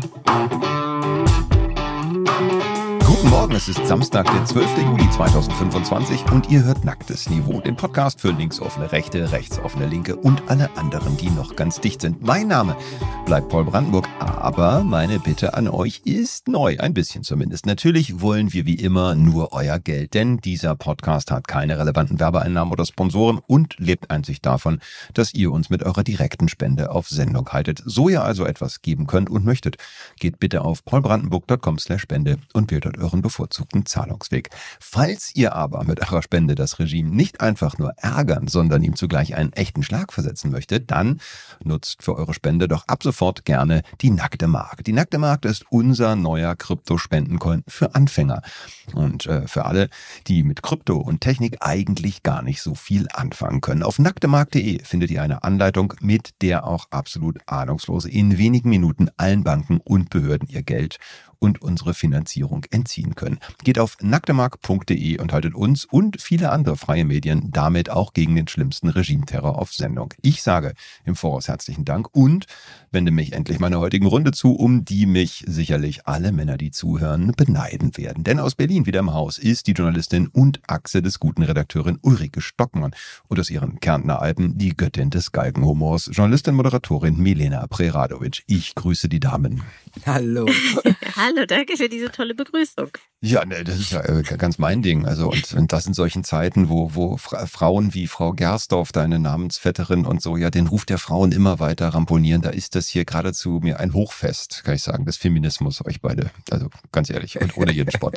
Guten Morgen, es ist Samstag, der 12. Juli 2025 und ihr hört Nacktes Niveau, den Podcast für linksoffene Rechte, rechtsoffene Linke und alle anderen, die noch ganz dicht sind. Mein Name bleibt Paul Brandenburg, aber meine Bitte an euch ist neu, ein bisschen zumindest. Natürlich wollen wir wie immer nur euer Geld, denn dieser Podcast hat keine relevanten Werbeeinnahmen oder Sponsoren und lebt einzig davon, dass ihr uns mit eurer direkten Spende auf Sendung haltet. So ihr also etwas geben könnt und möchtet, geht bitte auf paulbrandenburg.com/spende und wählt dort euren bevorzugten Zahlungsweg. Falls ihr aber mit eurer Spende das Regime nicht einfach nur ärgern, sondern ihm zugleich einen echten Schlag versetzen möchtet, dann nutzt für eure Spende doch ab sofort gerne die Nackte Mark. Die Nackte Mark ist unser neuer Krypto-Spendencoin für Anfänger und für alle, die mit Krypto und Technik eigentlich gar nicht so viel anfangen können. Auf nacktemark.de findet ihr eine Anleitung, mit der auch absolut Ahnungslose in wenigen Minuten allen Banken und Behörden ihr Geld und unsere Finanzierung entziehen können. Geht auf nacktemark.de und haltet uns und viele andere freie Medien damit auch gegen den schlimmsten Regimeterror auf Sendung. Ich sage im Voraus herzlichen Dank und wende mich endlich meiner heutigen Runde zu, um die mich sicherlich alle Männer, die zuhören, beneiden werden. Denn aus Berlin wieder im Haus ist die Journalistin und Achse des guten Redakteurin Ulrike Stockmann und aus ihren Kärntner Alpen die Göttin des Galgenhumors, Journalistin, Moderatorin Milena Preradovic. Ich grüße die Damen. Hallo. Hallo, danke für diese tolle Begrüßung. Ja, ne, das ist ja ganz mein Ding. Also und das in solchen Zeiten, wo Frauen wie Frau Gersdorf, deine Namensvetterin und so, ja, den Ruf der Frauen immer weiter ramponieren, da ist das hier geradezu mir ein Hochfest, kann ich sagen, des Feminismus, euch beide. Also ganz ehrlich und ohne jeden Spott.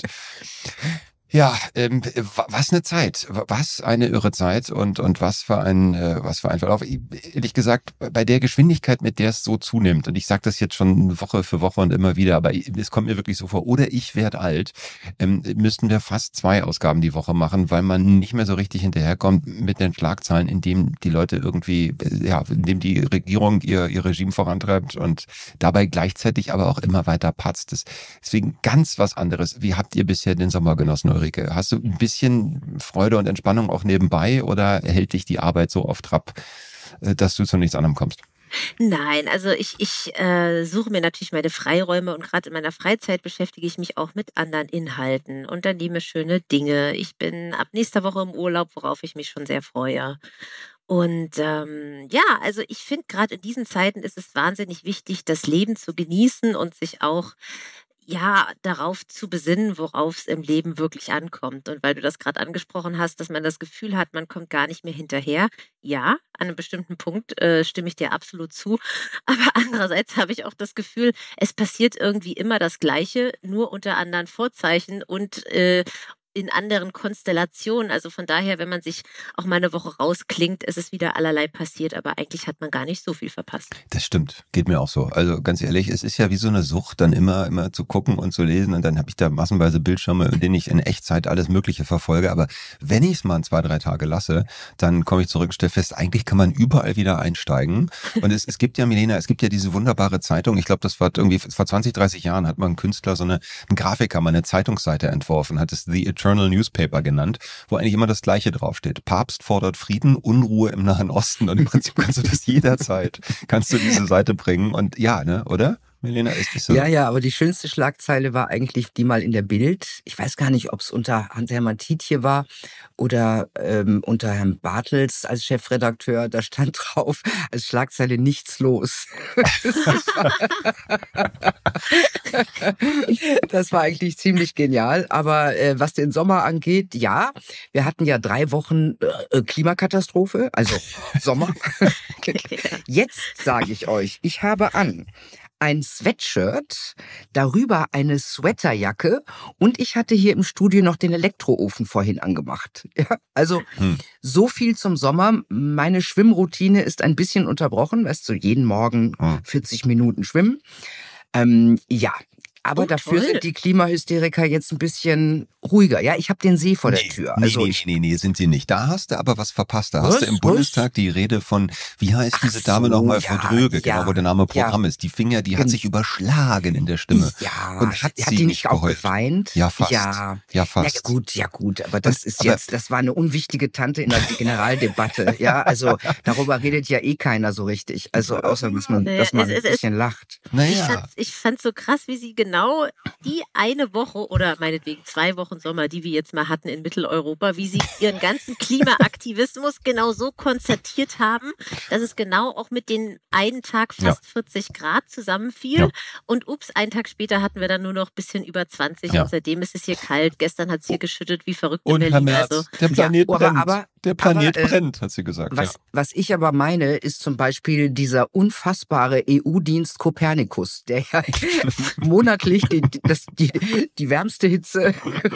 Ja, was eine Zeit, was eine irre Zeit und was für ein Verlauf. Ehrlich gesagt, bei der Geschwindigkeit, mit der es so zunimmt, und ich sage das jetzt schon Woche für Woche und immer wieder, aber es kommt mir wirklich so vor, oder ich werde alt, müssten wir fast 2 Ausgaben die Woche machen, weil man nicht mehr so richtig hinterherkommt mit den Schlagzeilen, indem die Leute irgendwie, indem die Regierung ihr Regime vorantreibt und dabei gleichzeitig aber auch immer weiter patzt. Deswegen ganz was anderes. Wie habt ihr bisher den Sommer genossen, Ulrike? Hast du ein bisschen Freude und Entspannung auch nebenbei oder hält dich die Arbeit so auf Trab, dass du zu nichts anderem kommst? Nein, also ich suche mir natürlich meine Freiräume und gerade in meiner Freizeit beschäftige ich mich auch mit anderen Inhalten, unternehme schöne Dinge. Ich bin ab nächster Woche im Urlaub, worauf ich mich schon sehr freue. Und also ich finde, gerade in diesen Zeiten ist es wahnsinnig wichtig, das Leben zu genießen und sich auch darauf zu besinnen, worauf es im Leben wirklich ankommt. Und weil du das gerade angesprochen hast, dass man das Gefühl hat, man kommt gar nicht mehr hinterher. Ja, an einem bestimmten Punkt stimme ich dir absolut zu. Aber andererseits habe ich auch das Gefühl, es passiert irgendwie immer das Gleiche, nur unter anderen Vorzeichen und in anderen Konstellationen. Also von daher, wenn man sich auch mal eine Woche rausklingt, ist es wieder allerlei passiert, aber eigentlich hat man gar nicht so viel verpasst. Das stimmt, geht mir auch so. Also ganz ehrlich, es ist ja wie so eine Sucht, dann immer zu gucken und zu lesen und dann habe ich da massenweise Bildschirme, in denen ich in Echtzeit alles Mögliche verfolge, aber wenn ich es mal 2, 3 Tage lasse, dann komme ich zurück und stelle fest, eigentlich kann man überall wieder einsteigen und es gibt ja, Milena, es gibt ja diese wunderbare Zeitung, ich glaube, das war irgendwie vor 20, 30 Jahren hat mal ein Künstler, ein Grafiker mal eine Zeitungsseite entworfen, hat es The Eternal Newspaper genannt, wo eigentlich immer das Gleiche draufsteht. Papst fordert Frieden, Unruhe im Nahen Osten und im Prinzip kannst du das jederzeit, kannst du diese Seite bringen und ja, ne, oder? Milena, ist das so? Ja, aber die schönste Schlagzeile war eigentlich die mal in der Bild. Ich weiß gar nicht, ob es unter Hans-Hermann Tiedje war oder unter Herrn Bartels als Chefredakteur. Da stand drauf als Schlagzeile nichts los. Das war eigentlich ziemlich genial. Aber was den Sommer angeht, ja, wir hatten ja 3 Wochen Klimakatastrophe, also Sommer. Jetzt sage ich euch, ich habe an ein Sweatshirt, darüber eine Sweaterjacke und ich hatte hier im Studio noch den Elektroofen vorhin angemacht. Ja, also so viel zum Sommer. Meine Schwimmroutine ist ein bisschen unterbrochen, weißt du, jeden Morgen 40 Minuten schwimmen. Aber Oh, dafür toll. sind die Klimahysteriker jetzt ein bisschen ruhiger. Ja, ich habe den See vor der Tür. Also Nee, sind sie nicht. Da hast du aber was verpasst. Da hast du im Was? Bundestag die Rede von, wie heißt Ach diese Dame so, nochmal, Frau ja, Dröge, genau, wo der Name ja, Programm ist. Die hat gen- sich überschlagen in der Stimme. Ja, Und hat hat sie die nicht nicht auch geheult? geweint? Ja, fast. Ja. Ja, Na fast. ja gut, aber das ist aber jetzt, das war eine unwichtige Tante in der Generaldebatte. Ja, also darüber redet ja eh keiner so richtig. Also außer, dass man Naja, ein bisschen lacht. naja, Ich fand's so krass, wie sie genau die eine Woche oder meinetwegen 2 Wochen Sommer, die wir jetzt mal hatten in Mitteleuropa, wie sie ihren ganzen Klimaaktivismus genau so konzertiert haben, dass es genau auch mit den einen Tag fast 40 Grad zusammenfiel. Ja. Und ups, einen Tag später hatten wir dann nur noch ein bisschen über 20 Ja. und seitdem ist es hier kalt. Gestern hat es hier geschüttet wie verrückt in und Herr Berlin. Merz, Also der Planet aber- brennt. aber- der Planet aber, brennt, hat sie gesagt. Was ich aber meine, ist zum Beispiel dieser unfassbare EU-Dienst Copernicus, der ja monatlich die wärmste Hitze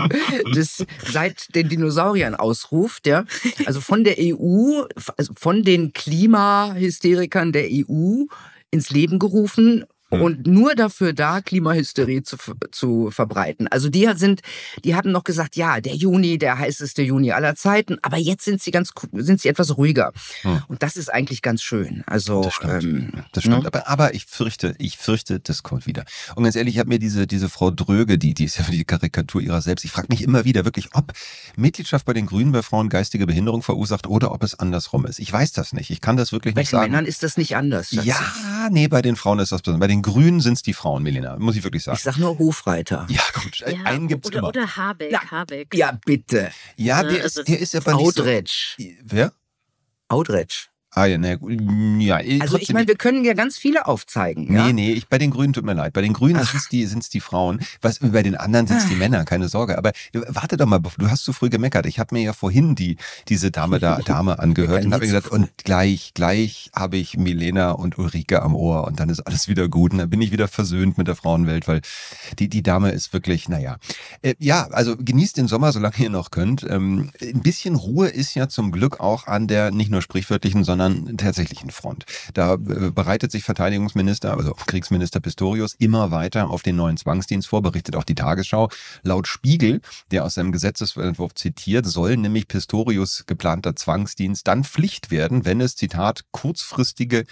seit den Dinosauriern ausruft. Ja? Also von der EU, also von den Klimahysterikern der EU ins Leben gerufen. Und nur dafür da, Klimahysterie zu verbreiten. Also die haben noch gesagt, ja, der Juni, der heißeste Juni aller Zeiten, aber jetzt sind sie etwas ruhiger. Und das ist eigentlich ganz schön. Also Das stimmt. Aber ich fürchte, das kommt wieder. Und ganz ehrlich, ich habe mir diese Frau Dröge, die ist ja die Karikatur ihrer selbst. Ich frage mich immer wieder wirklich, ob Mitgliedschaft bei den Grünen bei Frauen geistige Behinderung verursacht oder ob es andersrum ist. Ich weiß das nicht. Ich kann das wirklich bei nicht den sagen. Männern ist das nicht anders. Schatzi. Ja, nee, bei den Frauen ist das besonders. Bei den Grünen sind es die Frauen, Melina, muss ich wirklich sagen. Ich sag nur Hofreiter. Ja, gut, einen gibt's immer. Oder Habeck. Ja. Habeck. Ja, bitte. Ja, Ne, also der ist aber nicht so... Audretsch. Wer? Audretsch. Ah ja, ne, ja. Also ich trotzdem meine, wir können ja ganz viele aufzeigen. Ja? Nee, bei den Grünen tut mir leid. Bei den Grünen sind's die Frauen. Bei den anderen sind's die Männer, keine Sorge. Aber warte doch mal, du hast zu früh gemeckert. Ich habe mir ja vorhin diese Dame angehört und habe mir gesagt, und gleich habe ich Milena und Ulrike am Ohr und dann ist alles wieder gut und dann bin ich wieder versöhnt mit der Frauenwelt, weil die Dame ist wirklich, naja. Ja, also genießt den Sommer, solange ihr noch könnt. Ein bisschen Ruhe ist ja zum Glück auch an der nicht nur sprichwörtlichen, sondern tatsächlichen Front. Da bereitet sich Verteidigungsminister, also Kriegsminister Pistorius, immer weiter auf den neuen Zwangsdienst vor, berichtet auch die Tagesschau. Laut Spiegel, der aus seinem Gesetzesentwurf zitiert, soll nämlich Pistorius geplanter Zwangsdienst dann Pflicht werden, wenn es, Zitat, kurzfristige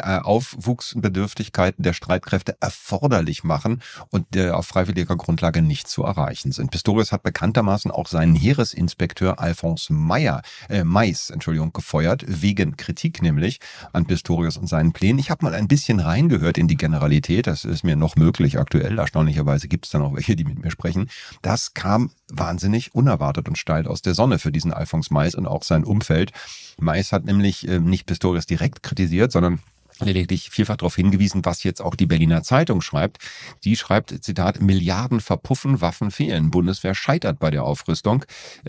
Aufwuchsbedürftigkeiten der Streitkräfte erforderlich machen und auf freiwilliger Grundlage nicht zu erreichen sind. Pistorius hat bekanntermaßen auch seinen Heeresinspekteur Alphonse Mais gefeuert, wegen Kritik nämlich an Pistorius und seinen Plänen. Ich habe mal ein bisschen reingehört in die Generalität, das ist mir noch möglich aktuell, erstaunlicherweise gibt es dann auch welche, die mit mir sprechen. Das kam wahnsinnig unerwartet und steil aus der Sonne für diesen Alphonse Mais und auch sein Umfeld. Mais hat nämlich nicht Pistorius direkt kritisiert, sondern lediglich vielfach darauf hingewiesen, was jetzt auch die Berliner Zeitung schreibt. Die schreibt, Zitat, Milliarden verpuffen, Waffen fehlen. Bundeswehr scheitert bei der Aufrüstung,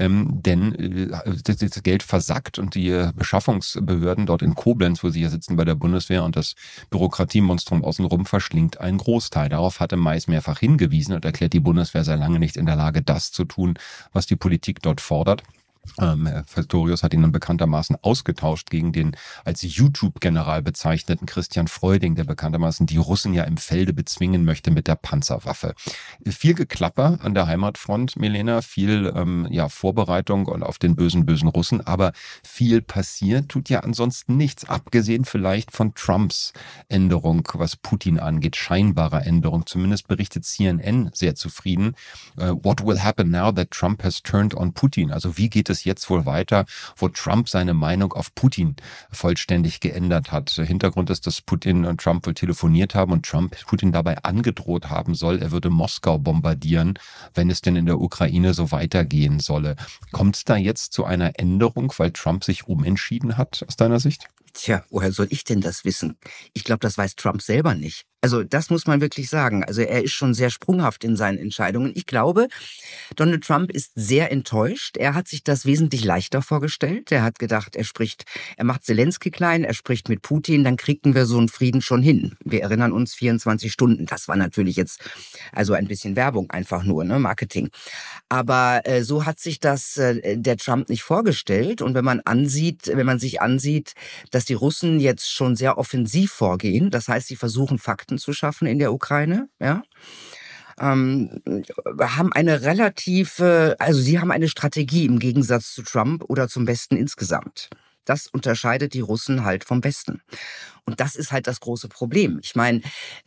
denn das Geld versackt und die Beschaffungsbehörden dort in Koblenz, wo sie hier sitzen bei der Bundeswehr und das Bürokratiemonstrum außenrum verschlingt einen Großteil. Darauf hatte Mais mehrfach hingewiesen und erklärt, die Bundeswehr sei lange nicht in der Lage, das zu tun, was die Politik dort fordert. Pistorius hat ihn dann bekanntermaßen ausgetauscht gegen den als YouTube-General bezeichneten Christian Freuding, der bekanntermaßen die Russen ja im Felde bezwingen möchte mit der Panzerwaffe. Viel Geklapper an der Heimatfront, Milena, viel Vorbereitung und auf den bösen Russen, aber viel passiert tut ja ansonsten nichts, abgesehen vielleicht von Trumps Änderung, was Putin angeht, scheinbarer Änderung. Zumindest berichtet CNN sehr zufrieden. What will happen now that Trump has turned on Putin? Also wie geht es jetzt wohl weiter, wo Trump seine Meinung auf Putin vollständig geändert hat? Hintergrund ist, dass Putin und Trump wohl telefoniert haben und Trump Putin dabei angedroht haben soll, er würde Moskau bombardieren, wenn es denn in der Ukraine so weitergehen solle. Kommt es da jetzt zu einer Änderung, weil Trump sich umentschieden hat, aus deiner Sicht? Tja, woher soll ich denn das wissen? Ich glaube, das weiß Trump selber nicht. Also das muss man wirklich sagen. Also er ist schon sehr sprunghaft in seinen Entscheidungen. Ich glaube, Donald Trump ist sehr enttäuscht. Er hat sich das wesentlich leichter vorgestellt. Er hat gedacht, er macht Zelensky klein, er spricht mit Putin, dann kriegen wir so einen Frieden schon hin. Wir erinnern uns, 24 Stunden. Das war natürlich jetzt also ein bisschen Werbung, einfach nur, ne, Marketing. Aber so hat sich das der Trump nicht vorgestellt. Und wenn man sich ansieht, dass die Russen jetzt schon sehr offensiv vorgehen, das heißt, sie versuchen Fakten zu schaffen in der Ukraine, ja. haben eine relative, also sie haben eine Strategie im Gegensatz zu Trump oder zum Westen insgesamt. Das unterscheidet die Russen halt vom Westen. Und das ist halt das große Problem. Ich meine,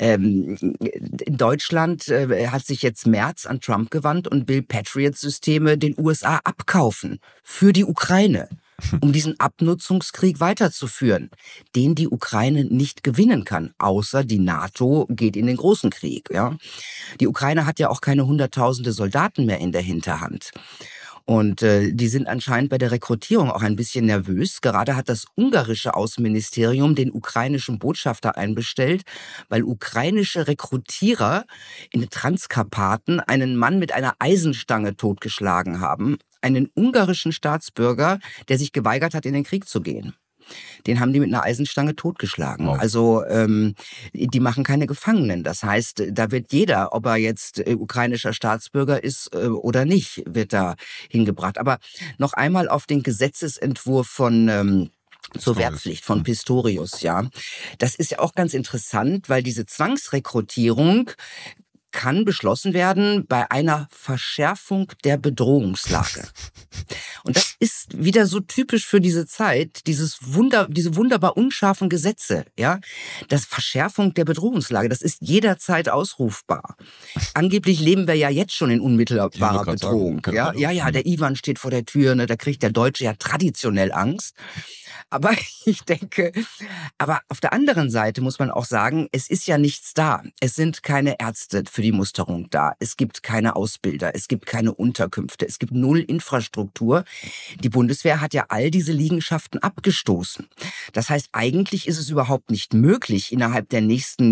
in Deutschland hat sich jetzt Merz an Trump gewandt und will Patriot-Systeme den USA abkaufen für die Ukraine, um diesen Abnutzungskrieg weiterzuführen, den die Ukraine nicht gewinnen kann, außer die NATO geht in den großen Krieg. Ja? Die Ukraine hat ja auch keine Hunderttausende Soldaten mehr in der Hinterhand. Und die sind anscheinend bei der Rekrutierung auch ein bisschen nervös. Gerade hat das ungarische Außenministerium den ukrainischen Botschafter einbestellt, weil ukrainische Rekrutierer in den Transkarpaten einen Mann mit einer Eisenstange totgeschlagen haben. Einen ungarischen Staatsbürger, der sich geweigert hat, in den Krieg zu gehen. Den haben die mit einer Eisenstange totgeschlagen. Wow. Also die machen keine Gefangenen. Das heißt, da wird jeder, ob er jetzt ukrainischer Staatsbürger ist oder nicht, wird da hingebracht. Aber noch einmal auf den Gesetzesentwurf von zur Wehrpflicht von Pistorius, ja. Das ist ja auch ganz interessant, weil diese Zwangsrekrutierung kann beschlossen werden bei einer Verschärfung der Bedrohungslage. Und das ist wieder so typisch für diese Zeit, diese wunderbar unscharfen Gesetze, ja. Das Verschärfung der Bedrohungslage, das ist jederzeit ausrufbar. Angeblich leben wir ja jetzt schon in unmittelbarer Bedrohung. Ja, der Iwan steht vor der Tür, ne, da kriegt der Deutsche ja traditionell Angst. Aber ich denke, aber auf der anderen Seite muss man auch sagen, es ist ja nichts da. Es sind keine Ärzte für die Musterung da. Es gibt keine Ausbilder. Es gibt keine Unterkünfte. Es gibt null Infrastruktur. Die Bundeswehr hat ja all diese Liegenschaften abgestoßen. Das heißt, eigentlich ist es überhaupt nicht möglich, innerhalb der nächsten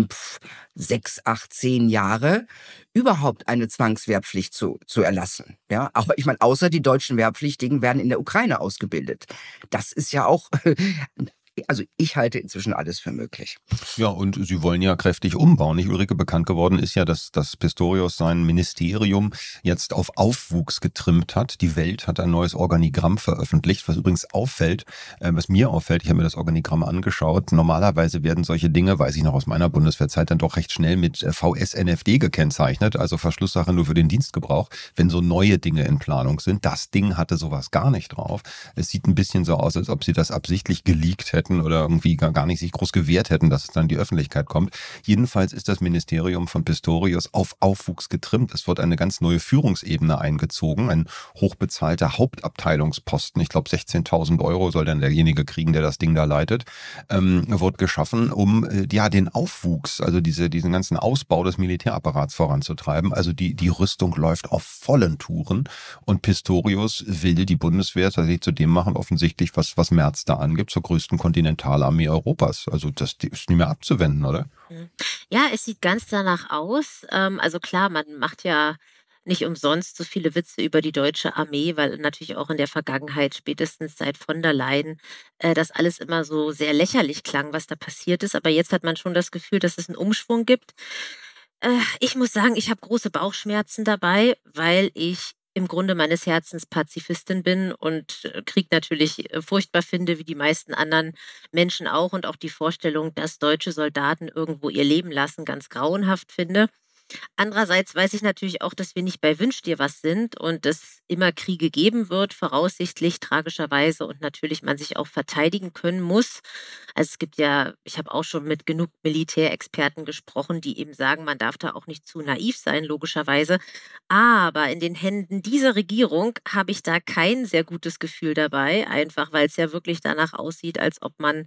6, 8, 10 Jahre überhaupt eine Zwangswehrpflicht zu erlassen. Ja, aber ich meine, außer die deutschen Wehrpflichtigen werden in der Ukraine ausgebildet. Das ist ja auch, also ich halte inzwischen alles für möglich. Ja, und sie wollen ja kräftig umbauen. Nicht, Ulrike, bekannt geworden ist ja, dass Pistorius sein Ministerium jetzt auf Aufwuchs getrimmt hat. Die Welt hat ein neues Organigramm veröffentlicht, was übrigens auffällt, was mir auffällt, ich habe mir das Organigramm angeschaut. Normalerweise werden solche Dinge, weiß ich noch aus meiner Bundeswehrzeit, dann doch recht schnell mit VSNFD gekennzeichnet, also Verschlusssache nur für den Dienstgebrauch, wenn so neue Dinge in Planung sind. Das Ding hatte sowas gar nicht drauf. Es sieht ein bisschen so aus, als ob sie das absichtlich geleakt hätten oder irgendwie gar nicht sich groß gewehrt hätten, dass es dann in die Öffentlichkeit kommt. Jedenfalls ist das Ministerium von Pistorius auf Aufwuchs getrimmt. Es wird eine ganz neue Führungsebene eingezogen, ein hochbezahlter Hauptabteilungsposten, ich glaube 16.000 Euro soll dann derjenige kriegen, der das Ding da leitet, wird geschaffen, um den Aufwuchs, also diesen ganzen Ausbau des Militärapparats voranzutreiben. Also die Rüstung läuft auf vollen Touren und Pistorius will die Bundeswehr tatsächlich zu dem machen, offensichtlich, was Merz da angibt, zur größten Kontinentalarmee Europas. Also das ist nicht mehr abzuwenden, oder? Ja, es sieht ganz danach aus. Also klar, man macht ja nicht umsonst so viele Witze über die deutsche Armee, weil natürlich auch in der Vergangenheit, spätestens seit von der Leyen, das alles immer so sehr lächerlich klang, was da passiert ist. Aber jetzt hat man schon das Gefühl, dass es einen Umschwung gibt. Ich muss sagen, ich habe große Bauchschmerzen dabei, weil ich im Grunde meines Herzens Pazifistin bin und Krieg natürlich furchtbar finde, wie die meisten anderen Menschen auch. Und auch die Vorstellung, dass deutsche Soldaten irgendwo ihr Leben lassen, ganz grauenhaft finde. Andererseits weiß ich natürlich auch, dass wir nicht bei Wünsch dir was sind und es immer Kriege geben wird, voraussichtlich, tragischerweise, und natürlich man sich auch verteidigen können muss. Also es gibt ja, ich habe auch schon mit genug Militärexperten gesprochen, die eben sagen, man darf da auch nicht zu naiv sein, logischerweise. Aber in den Händen dieser Regierung habe ich da kein sehr gutes Gefühl dabei, einfach weil es ja wirklich danach aussieht, als ob man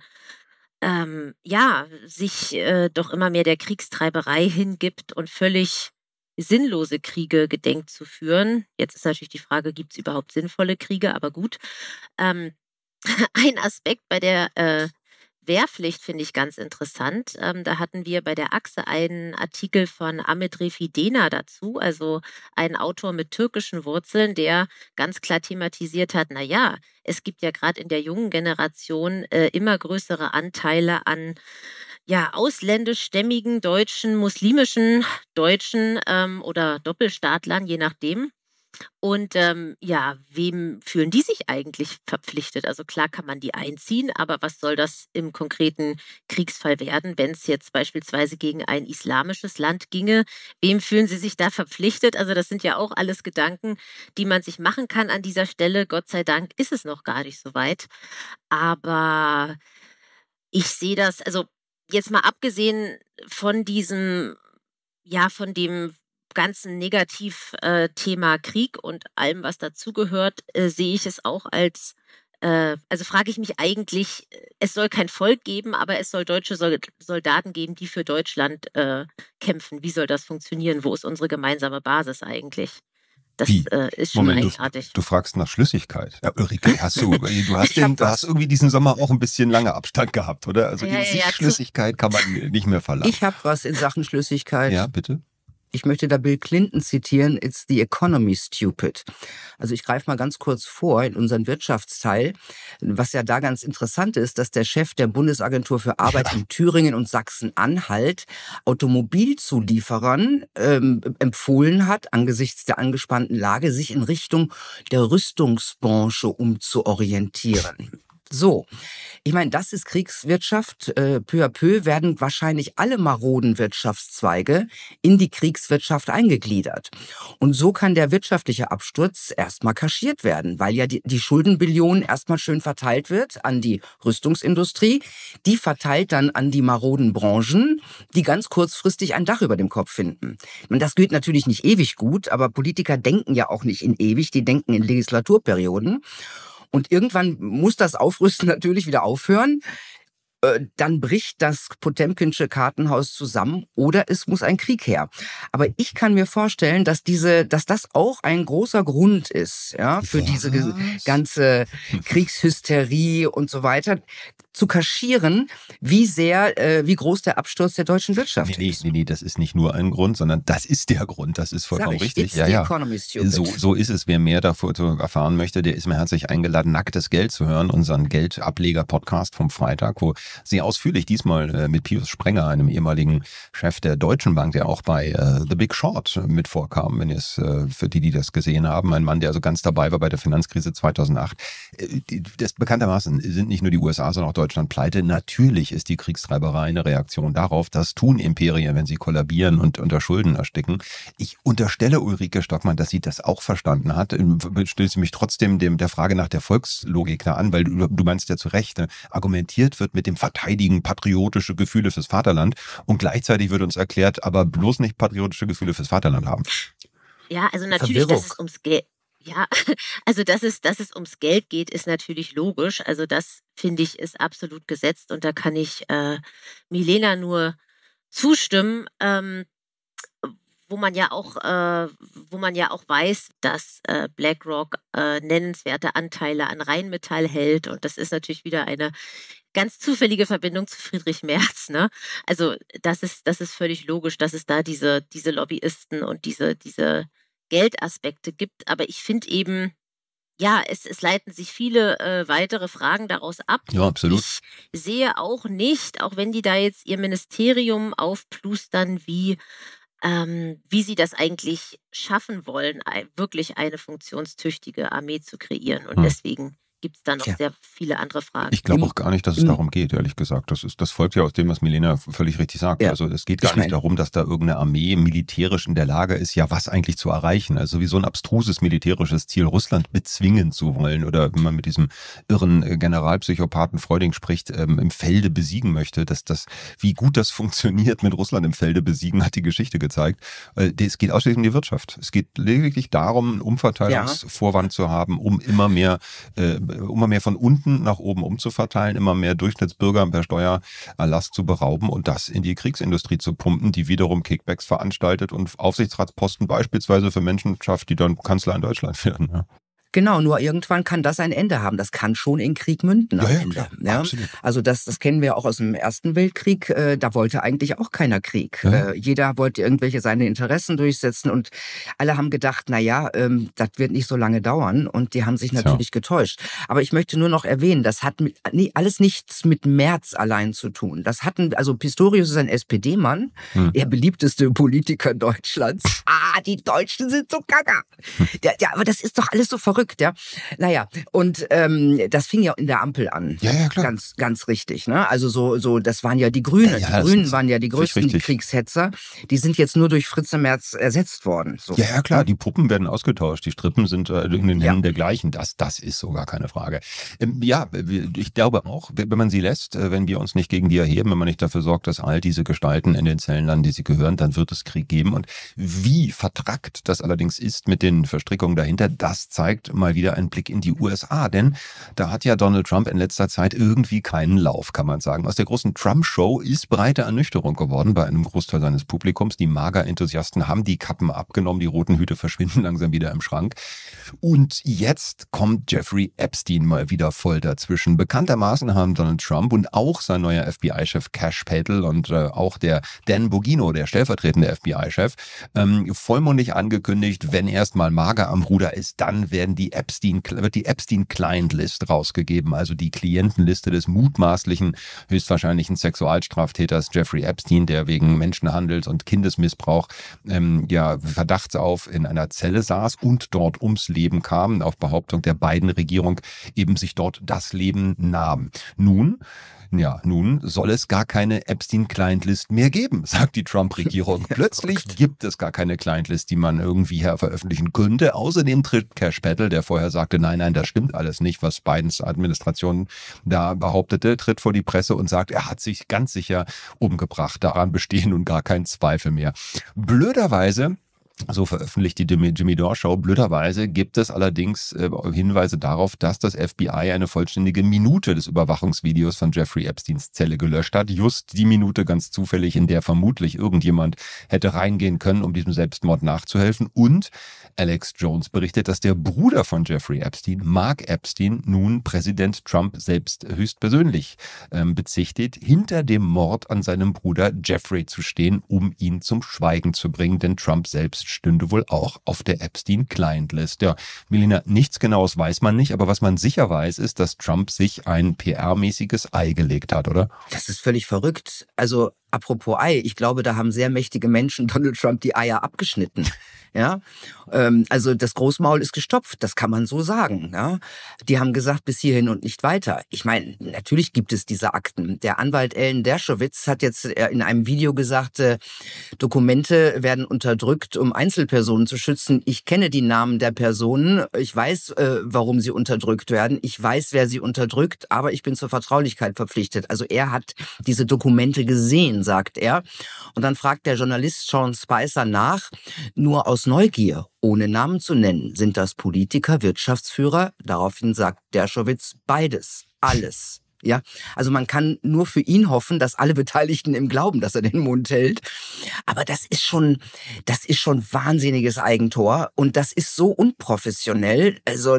sich doch immer mehr der Kriegstreiberei hingibt und völlig sinnlose Kriege gedenkt zu führen. Jetzt ist natürlich die Frage, gibt es überhaupt sinnvolle Kriege? Aber gut. Ähm, ein Aspekt bei der Wehrpflicht finde ich ganz interessant. Da hatten wir bei der Achse einen Artikel von Ahmet Refik Dena dazu, also ein Autor mit türkischen Wurzeln, der ganz klar thematisiert hat, naja, es gibt ja gerade in der jungen Generation immer größere Anteile an ausländischstämmigen Deutschen, muslimischen Deutschen oder Doppelstaatlern, je nachdem. Und ja, wem fühlen die sich eigentlich verpflichtet? Also klar kann man die einziehen, aber was soll das im konkreten Kriegsfall werden, wenn es jetzt beispielsweise gegen ein islamisches Land ginge? Wem fühlen sie sich da verpflichtet? Also das sind ja auch alles Gedanken, die man sich machen kann an dieser Stelle. Gott sei Dank ist es noch gar nicht so weit. Aber ich sehe das, also jetzt mal abgesehen von diesem, ja, von dem ganzen Negativ-Thema Krieg und allem, was dazugehört, sehe ich es auch als, also frage ich mich eigentlich, es soll kein Volk geben, aber es soll deutsche Soldaten geben, die für Deutschland kämpfen. Wie soll das funktionieren? Wo ist unsere gemeinsame Basis eigentlich? Das Wie? ist schon Moment, eigenartig. du fragst nach Schlüssigkeit. Ja, Ulrike, du hast irgendwie diesen Sommer auch ein bisschen lange Abstand gehabt, oder? Also Ja, die ja, ja, Schlüssigkeit kann man nicht mehr verlangen. Ich habe was in Sachen Schlüssigkeit. Ja, bitte. Ich möchte da Bill Clinton zitieren, it's the economy stupid. Also ich greife mal ganz kurz vor in unseren Wirtschaftsteil. Was ja da ganz interessant ist, dass der Chef der Bundesagentur für Arbeit in Thüringen und Sachsen-Anhalt Automobilzulieferern empfohlen hat, angesichts der angespannten Lage, sich in Richtung der Rüstungsbranche umzuorientieren. So, ich meine, das ist Kriegswirtschaft. Peu à peu werden wahrscheinlich alle maroden Wirtschaftszweige in die Kriegswirtschaft eingegliedert. Und so kann der wirtschaftliche Absturz erstmal kaschiert werden, weil ja die Schuldenbillionen erstmal schön verteilt wird an die Rüstungsindustrie. Die verteilt dann an die maroden Branchen, die ganz kurzfristig ein Dach über dem Kopf finden. Und das gilt natürlich nicht ewig gut, aber Politiker denken ja auch nicht in ewig, die denken in Legislaturperioden. Und irgendwann muss das Aufrüsten natürlich wieder aufhören. Dann bricht das Potemkinsche Kartenhaus zusammen oder es muss ein Krieg her. Aber ich kann mir vorstellen, dass das auch ein großer Grund ist, ja, für diese ganze Kriegshysterie und so weiter, zu kaschieren, wie groß der Absturz der deutschen Wirtschaft ist. Nee, das ist nicht nur ein Grund, sondern das ist der Grund. Das ist vollkommen richtig. Ja. So ist es. Wer mehr davor erfahren möchte, der ist mir herzlich eingeladen, Nacktes Geld zu hören, unseren Geldableger-Podcast vom Freitag, wo sehr ausführlich diesmal mit Pius Sprenger, einem ehemaligen Chef der Deutschen Bank, der auch bei The Big Short mit vorkam, wenn ihr es für die das gesehen haben, ein Mann, der also ganz dabei war bei der Finanzkrise 2008. Das bekanntermaßen sind nicht nur die USA, sondern auch Deutschland pleite. Natürlich ist die Kriegstreiberei eine Reaktion darauf. Das tun Imperien, wenn sie kollabieren und unter Schulden ersticken. Ich unterstelle Ulrike Stockmann, dass sie das auch verstanden hat. Stellst du mich trotzdem der Frage nach der Volkslogik da an, weil du meinst ja zu Recht, ne? Argumentiert wird mit dem Verteidigen patriotische Gefühle fürs Vaterland und gleichzeitig wird uns erklärt, aber bloß nicht patriotische Gefühle fürs Vaterland haben. Ja, also natürlich, dass es ums Geld, ja, also dass es ums Geld geht, ist natürlich logisch. Also das, finde ich, ist absolut gesetzt und da kann ich Milena nur zustimmen. Wo man ja auch weiß, dass BlackRock nennenswerte Anteile an Rheinmetall hält und das ist natürlich wieder eine ganz zufällige Verbindung zu Friedrich Merz, ne? Also das ist völlig logisch, dass es da diese Lobbyisten und diese Geldaspekte gibt, aber ich finde eben, ja, es leiten sich viele weitere Fragen daraus ab. Ja, absolut. Ich sehe auch nicht, auch wenn die da jetzt ihr Ministerium aufplustern, wie sie das eigentlich schaffen wollen, wirklich eine funktionstüchtige Armee zu kreieren. Und deswegen gibt es da noch sehr viele andere Fragen. Ich glaube auch gar nicht, dass es darum geht, ehrlich gesagt. Das folgt ja aus dem, was Milena völlig richtig sagt. Ja. Also es geht gar nicht darum, dass da irgendeine Armee militärisch in der Lage ist, ja was eigentlich zu erreichen. Also wie so ein abstruses militärisches Ziel, Russland bezwingen zu wollen oder wenn man mit diesem irren Generalpsychopathen Freuding spricht, im Felde besiegen möchte. Wie gut das funktioniert mit Russland im Felde besiegen, hat die Geschichte gezeigt. Es geht ausschließlich um die Wirtschaft. Es geht lediglich darum, einen Umverteilungsvorwand zu haben, um immer mehr von unten nach oben umzuverteilen, immer mehr Durchschnittsbürger per Steuererlass zu berauben und das in die Kriegsindustrie zu pumpen, die wiederum Kickbacks veranstaltet und Aufsichtsratsposten beispielsweise für Menschen schafft, die dann Kanzler in Deutschland werden. Ja. Genau, nur irgendwann kann das ein Ende haben. Das kann schon in Krieg münden am Ende. Klar, ja? Absolut. Also das kennen wir auch aus dem Ersten Weltkrieg. Da wollte eigentlich auch keiner Krieg. Ja. Jeder wollte seine Interessen durchsetzen und alle haben gedacht, das wird nicht so lange dauern und die haben sich natürlich getäuscht. Aber ich möchte nur noch erwähnen, das hat alles nichts mit Merz allein zu tun. Also Pistorius ist ein SPD-Mann, der beliebteste Politiker Deutschlands. die Deutschen sind so gaga. Ja, aber das ist doch alles so verrückt, ja. Naja, und das fing ja in der Ampel an. Ja, klar. Ganz, ganz richtig, ne? Also so, das waren ja die Grünen. Ja, die Grünen waren ja die größten richtig. Kriegshetzer. Die sind jetzt nur durch Fritze Merz ersetzt worden. So. Ja, klar, die Puppen werden ausgetauscht, die Strippen sind in den Händen der gleichen. Das ist so gar keine Frage. Ja, ich glaube auch, wenn man sie lässt, wenn wir uns nicht gegen die erheben, wenn man nicht dafür sorgt, dass all diese Gestalten in den Zellen landen, die sie gehören, dann wird es Krieg geben. Und wie vertrackt das allerdings ist mit den Verstrickungen dahinter, das zeigt mal wieder ein Blick in die USA. Denn da hat ja Donald Trump in letzter Zeit irgendwie keinen Lauf, kann man sagen. Aus der großen Trump-Show ist breite Ernüchterung geworden bei einem Großteil seines Publikums. Die MAGA-Enthusiasten haben die Kappen abgenommen, die roten Hüte verschwinden langsam wieder im Schrank. Und jetzt kommt Jeffrey Epstein mal wieder voll dazwischen. Bekanntermaßen haben Donald Trump und auch sein neuer FBI-Chef Kash Patel und auch der Dan Bongino, der stellvertretende FBI-Chef, vollmundig angekündigt, wenn erstmal MAGA am Ruder ist, dann wird die Epstein-Client-List rausgegeben, also die Klientenliste des mutmaßlichen, höchstwahrscheinlichen Sexualstraftäters Jeffrey Epstein, der wegen Menschenhandels und Kindesmissbrauch verdachtsauf in einer Zelle saß und dort ums Leben kam, auf Behauptung der Biden-Regierung eben sich dort das Leben nahm. Nun soll es gar keine Epstein-Client-List mehr geben, sagt die Trump-Regierung. Plötzlich gibt es gar keine Client-List, die man irgendwie veröffentlichen könnte. Außerdem tritt Kash Patel, der vorher sagte, nein, das stimmt alles nicht, was Bidens Administration da behauptete, tritt vor die Presse und sagt, er hat sich ganz sicher umgebracht. Daran bestehen nun gar kein Zweifel mehr. Blöderweise, so veröffentlicht die Jimmy Dore Show. Blöderweise gibt es allerdings Hinweise darauf, dass das FBI eine vollständige Minute des Überwachungsvideos von Jeffrey Epsteins Zelle gelöscht hat. Just die Minute ganz zufällig, in der vermutlich irgendjemand hätte reingehen können, um diesem Selbstmord nachzuhelfen. Und Alex Jones berichtet, dass der Bruder von Jeffrey Epstein, Mark Epstein, nun Präsident Trump selbst höchstpersönlich bezichtigt, hinter dem Mord an seinem Bruder Jeffrey zu stehen, um ihn zum Schweigen zu bringen. Denn Trump selbst stünde wohl auch auf der Epstein-Client-List. Ja, Melina, nichts Genaues weiß man nicht, aber was man sicher weiß, ist, dass Trump sich ein PR-mäßiges Ei gelegt hat, oder? Das ist völlig verrückt. Also, apropos Ei, ich glaube, da haben sehr mächtige Menschen Donald Trump die Eier abgeschnitten. Ja, also das Großmaul ist gestopft, das kann man so sagen. Ja, die haben gesagt, bis hierhin und nicht weiter. Ich meine, natürlich gibt es diese Akten. Der Anwalt Alan Dershowitz hat jetzt in einem Video gesagt, Dokumente werden unterdrückt, um Einzelpersonen zu schützen. Ich kenne die Namen der Personen, ich weiß, warum sie unterdrückt werden, ich weiß, wer sie unterdrückt, aber ich bin zur Vertraulichkeit verpflichtet. Also er hat diese Dokumente gesehen, sagt er. Und dann fragt der Journalist Sean Spicer nach, nur aus Neugier, ohne Namen zu nennen, sind das Politiker, Wirtschaftsführer? Daraufhin sagt Dershowitz beides, alles. Ja, also man kann nur für ihn hoffen, dass alle Beteiligten ihm glauben, dass er den Mund hält. Aber das ist schon wahnsinniges Eigentor und das ist so unprofessionell. Also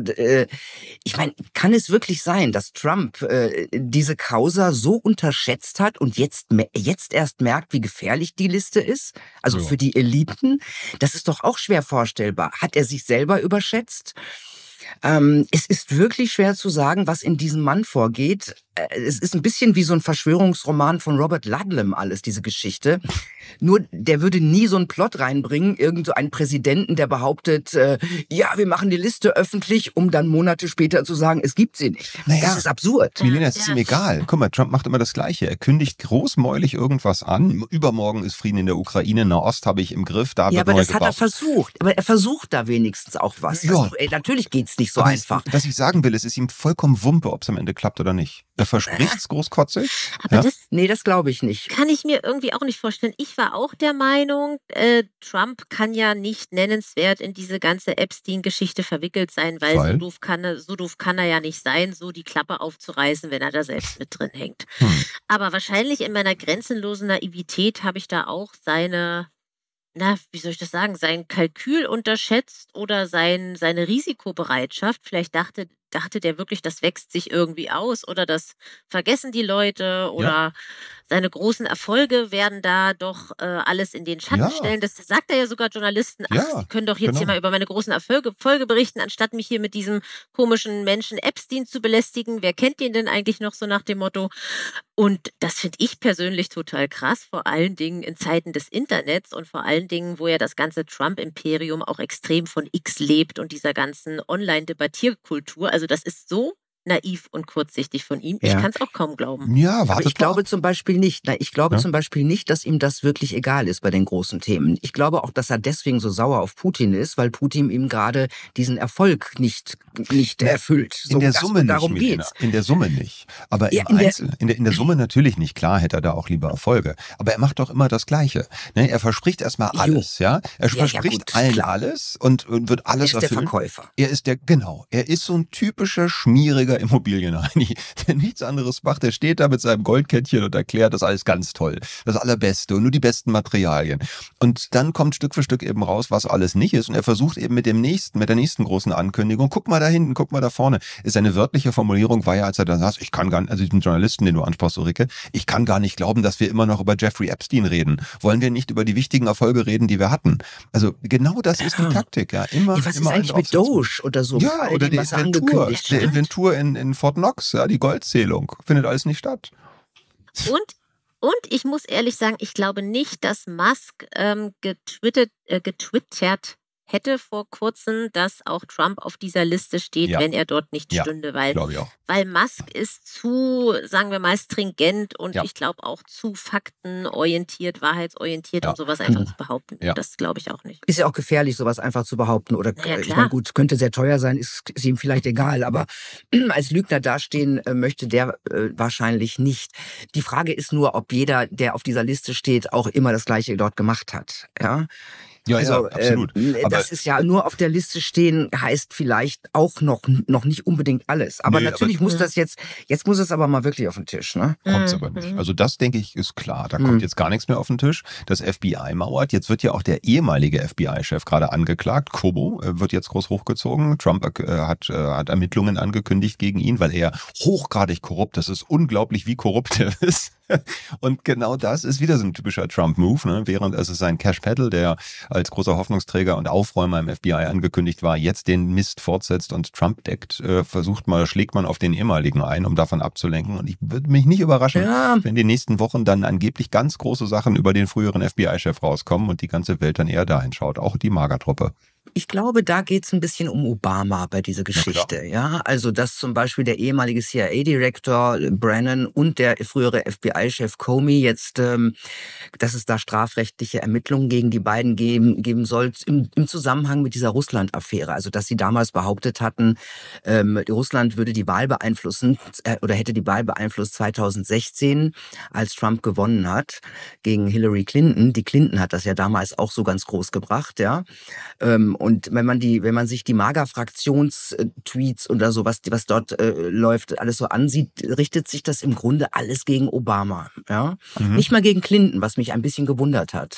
ich meine, kann es wirklich sein, dass Trump diese Causa so unterschätzt hat und jetzt erst merkt, wie gefährlich die Liste ist? Also für die Eliten, das ist doch auch schwer vorstellbar. Hat er sich selber überschätzt? Es ist wirklich schwer zu sagen, was in diesem Mann vorgeht. Es ist ein bisschen wie so ein Verschwörungsroman von Robert Ludlum alles, diese Geschichte. Nur, der würde nie so einen Plot reinbringen, irgend so einen Präsidenten, der behauptet, ja, wir machen die Liste öffentlich, um dann Monate später zu sagen, es gibt sie nicht. Naja, das ist absurd. Melina, es ist ihm egal. Guck mal, Trump macht immer das Gleiche. Er kündigt großmäulig irgendwas an. Übermorgen ist Frieden in der Ukraine, Nahost habe ich im Griff, da wird neu gebaut. Ja, aber das hat er versucht. Aber er versucht da wenigstens auch was. Ja. Also, natürlich geht's nicht so einfach. Was ich sagen will, es ist ihm vollkommen Wumpe, ob es am Ende klappt oder nicht. Er verspricht's großkotzig. Aber das glaube ich nicht. Kann ich mir irgendwie auch nicht vorstellen. Ich war auch der Meinung, Trump kann ja nicht nennenswert in diese ganze Epstein-Geschichte verwickelt sein, weil so doof kann er ja nicht sein, so die Klappe aufzureißen, wenn er da selbst mit drin hängt. Aber wahrscheinlich in meiner grenzenlosen Naivität habe ich da auch seine, wie soll ich das sagen, sein Kalkül unterschätzt oder seine Risikobereitschaft. Vielleicht dachte dachte der wirklich, das wächst sich irgendwie aus oder das vergessen die Leute oder seine großen Erfolge werden da doch alles in den Schatten Ja, stellen. Das sagt er ja sogar Journalisten. Ach, Sie ja, können doch jetzt hier genau. mal über meine großen Erfolge berichten, anstatt mich hier mit diesem komischen Menschen Epstein zu belästigen. Wer kennt den denn eigentlich noch so nach dem Motto? Und das finde ich persönlich total krass, vor allen Dingen in Zeiten des Internets und vor allen Dingen, wo ja das ganze Trump-Imperium auch extrem von X lebt und dieser ganzen Online-Debattierkultur. Also das ist so naiv und kurzsichtig von ihm. Ich Ja. kann es auch kaum glauben. Ja, Aber wartet ich glaube mal ab. zum Beispiel nicht, ich glaube Ja. zum Beispiel nicht, dass ihm das wirklich egal ist bei den großen Themen. Ich glaube auch, dass er deswegen so sauer auf Putin ist, weil Putin ihm gerade diesen Erfolg nicht erfüllt. In der Summe nicht, darum Milena. geht's. In der Summe nicht. Aber Ja, im in der Summe natürlich nicht. Klar hätte er da auch lieber Erfolge. Aber er macht doch immer das Gleiche. Ne? Er verspricht erstmal alles, ja? Er verspricht gut, allen klar. alles und wird Er alles ist der erfüllen. Verkäufer. Er ist so ein typischer, schmieriger Immobilienheini, der nichts anderes macht. Der steht da mit seinem Goldkettchen und erklärt, das ist alles ganz toll. Das Allerbeste und nur die besten Materialien. Und dann kommt Stück für Stück eben raus, was alles nicht ist. Und er versucht eben mit der nächsten großen Ankündigung, guck mal da hinten, guck mal da vorne. Seine wörtliche Formulierung war ja, als er da saß, also diesen Journalisten, den du ansprachst, Ulrike, ich kann gar nicht glauben, dass wir immer noch über Jeffrey Epstein reden. Wollen wir nicht über die wichtigen Erfolge reden, die wir hatten? Also genau das ist die Taktik, ja. Immer, Ja, was ist immer eigentlich einen mit draufsetzen. Doge oder so? Ja, oder die was er Inventur, angekündigt der hat? Inventur in Fort Knox, ja, die Goldzählung, findet alles nicht statt. Und ich muss ehrlich sagen, ich glaube nicht, dass Musk getwittert hätte vor kurzem, dass auch Trump auf dieser Liste steht, Ja. wenn er dort nicht Ja, stünde, weil glaube ich auch. Musk ist zu, sagen wir mal, stringent und Ja. ich glaube auch zu faktenorientiert, wahrheitsorientiert, Ja. um sowas einfach zu behaupten. Ja. Das glaube ich auch nicht. Ist ja auch gefährlich, sowas einfach zu behaupten. Oder Ja, ich klar. meine, gut, könnte sehr teuer sein, ist ihm vielleicht egal, aber als Lügner dastehen möchte der wahrscheinlich nicht. Die Frage ist nur, ob jeder, der auf dieser Liste steht, auch immer das Gleiche dort gemacht hat. Ja. Ja, Also, ja, absolut. Aber das ist ja nur auf der Liste stehen, heißt vielleicht auch noch nicht unbedingt alles. Aber Nee, natürlich muss das jetzt muss es aber mal wirklich auf den Tisch, ne? kommt's aber nicht. Also das, denke ich, ist klar. Da kommt jetzt gar nichts mehr auf den Tisch. Das FBI mauert. Jetzt wird ja auch der ehemalige FBI-Chef gerade angeklagt. Cobo wird jetzt groß hochgezogen. Trump hat Ermittlungen angekündigt gegen ihn, weil er hochgradig korrupt ist. Es ist unglaublich, wie korrupt er ist. Und genau das ist wieder so ein typischer Trump-Move, ne? Während es sein Cash Paddle, der als großer Hoffnungsträger und Aufräumer im FBI angekündigt war, jetzt den Mist fortsetzt und Trump deckt, schlägt man auf den ehemaligen ein, um davon abzulenken. Und ich würde mich nicht überraschen, wenn in den nächsten Wochen dann angeblich ganz große Sachen über den früheren FBI-Chef rauskommen und die ganze Welt dann eher dahin schaut, auch die Magertruppe. Ich glaube, da geht's ein bisschen um Obama bei dieser Geschichte. Ja, also dass zum Beispiel der ehemalige CIA-Direktor Brennan und der frühere FBI-Chef Comey jetzt, dass es da strafrechtliche Ermittlungen gegen die beiden geben soll im Zusammenhang mit dieser Russland-Affäre. Also dass sie damals behauptet hatten, Russland würde die Wahl beeinflussen oder hätte die Wahl beeinflusst 2016, als Trump gewonnen hat gegen Hillary Clinton. Die Clinton hat das ja damals auch so ganz groß gebracht, ja. Und wenn man sich die Mager-Fraktions-Tweets oder so, was dort läuft, alles so ansieht, richtet sich das im Grunde alles gegen Obama. Ja? Nicht mal gegen Clinton, was mich ein bisschen gewundert hat.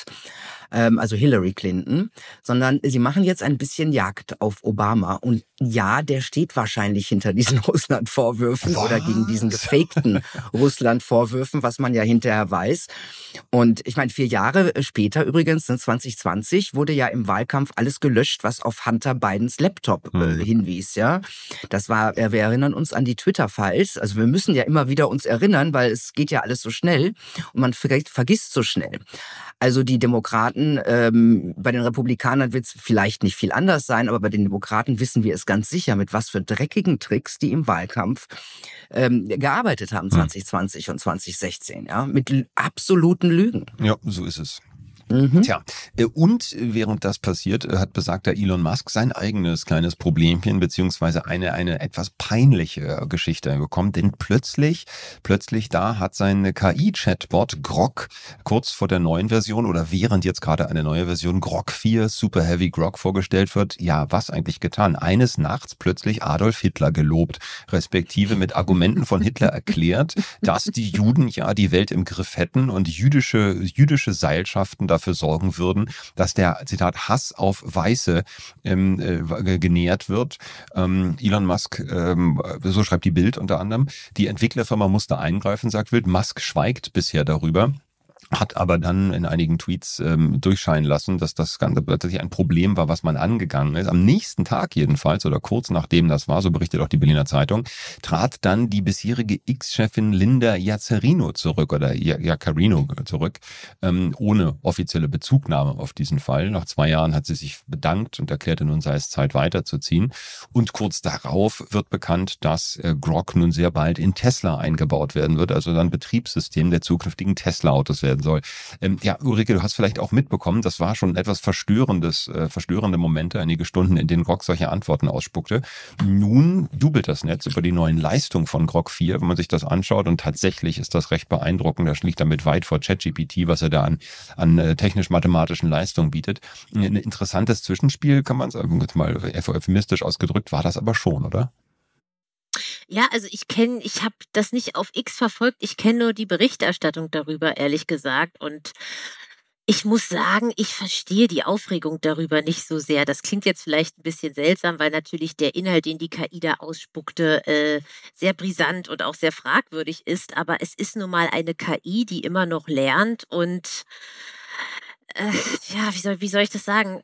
Also Hillary Clinton, sondern sie machen jetzt ein bisschen Jagd auf Obama. Und ja, der steht wahrscheinlich hinter diesen Russland-Vorwürfen oder gegen diesen gefakten Russland-Vorwürfen, was man ja hinterher weiß. Und ich meine, 4 Jahre später übrigens, 2020, wurde ja im Wahlkampf alles gelöscht, was auf Hunter Bidens Laptop hinwies. Ja, das war, wir erinnern uns an die Twitter-Files. Also wir müssen ja immer wieder uns erinnern, weil es geht ja alles so schnell und man vergisst so schnell. Also die Demokraten, bei den Republikanern wird es vielleicht nicht viel anders sein, aber bei den Demokraten wissen wir es ganz sicher, mit was für dreckigen Tricks die im Wahlkampf gearbeitet haben 2020 und 2016, ja, mit absoluten Lügen. Ja, so ist es. Tja, und während das passiert, hat besagter Elon Musk sein eigenes kleines Problemchen, beziehungsweise eine etwas peinliche Geschichte bekommen, denn plötzlich da hat sein KI-Chatbot Grok kurz vor der neuen Version oder während jetzt gerade eine neue Version Grok 4, Super Heavy Grok vorgestellt wird, ja, was eigentlich getan? Eines Nachts plötzlich Adolf Hitler gelobt, respektive mit Argumenten von Hitler erklärt, dass die Juden ja die Welt im Griff hätten und jüdische Seilschaften dafür sorgen würden, dass der, Zitat, Hass auf Weiße genährt wird. Elon Musk, so schreibt die Bild unter anderem, die Entwicklerfirma musste eingreifen, sagt Bild. Musk schweigt bisher darüber. Hat aber dann in einigen Tweets durchscheinen lassen, dass das Ganze plötzlich ein Problem war, was man angegangen ist. Am nächsten Tag jedenfalls oder kurz nachdem das war, so berichtet auch die Berliner Zeitung, trat dann die bisherige X-Chefin Linda Yaccarino zurück ohne offizielle Bezugnahme auf diesen Fall. Nach 2 Jahren hat sie sich bedankt und erklärte, nun sei es Zeit weiterzuziehen. Und kurz darauf wird bekannt, dass Grok nun sehr bald in Tesla eingebaut werden wird, also ein Betriebssystem der zukünftigen Tesla-Autos werden soll. Ja, Ulrike, du hast vielleicht auch mitbekommen, das war schon etwas verstörende Momente, einige Stunden, in denen Grok solche Antworten ausspuckte. Nun jubelt das Netz über die neuen Leistungen von Grok 4, wenn man sich das anschaut, und tatsächlich ist das recht beeindruckend. Das liegt damit weit vor ChatGPT, was er da an technisch-mathematischen Leistungen bietet. Ein interessantes Zwischenspiel, kann man sagen, jetzt mal euphemistisch ausgedrückt, war das aber schon, oder? Ja, also ich habe das nicht auf X verfolgt, ich kenne nur die Berichterstattung darüber, ehrlich gesagt. Und ich muss sagen, ich verstehe die Aufregung darüber nicht so sehr. Das klingt jetzt vielleicht ein bisschen seltsam, weil natürlich der Inhalt, den die KI da ausspuckte, sehr brisant und auch sehr fragwürdig ist. Aber es ist nun mal eine KI, die immer noch lernt. Und ja, wie soll ich das sagen?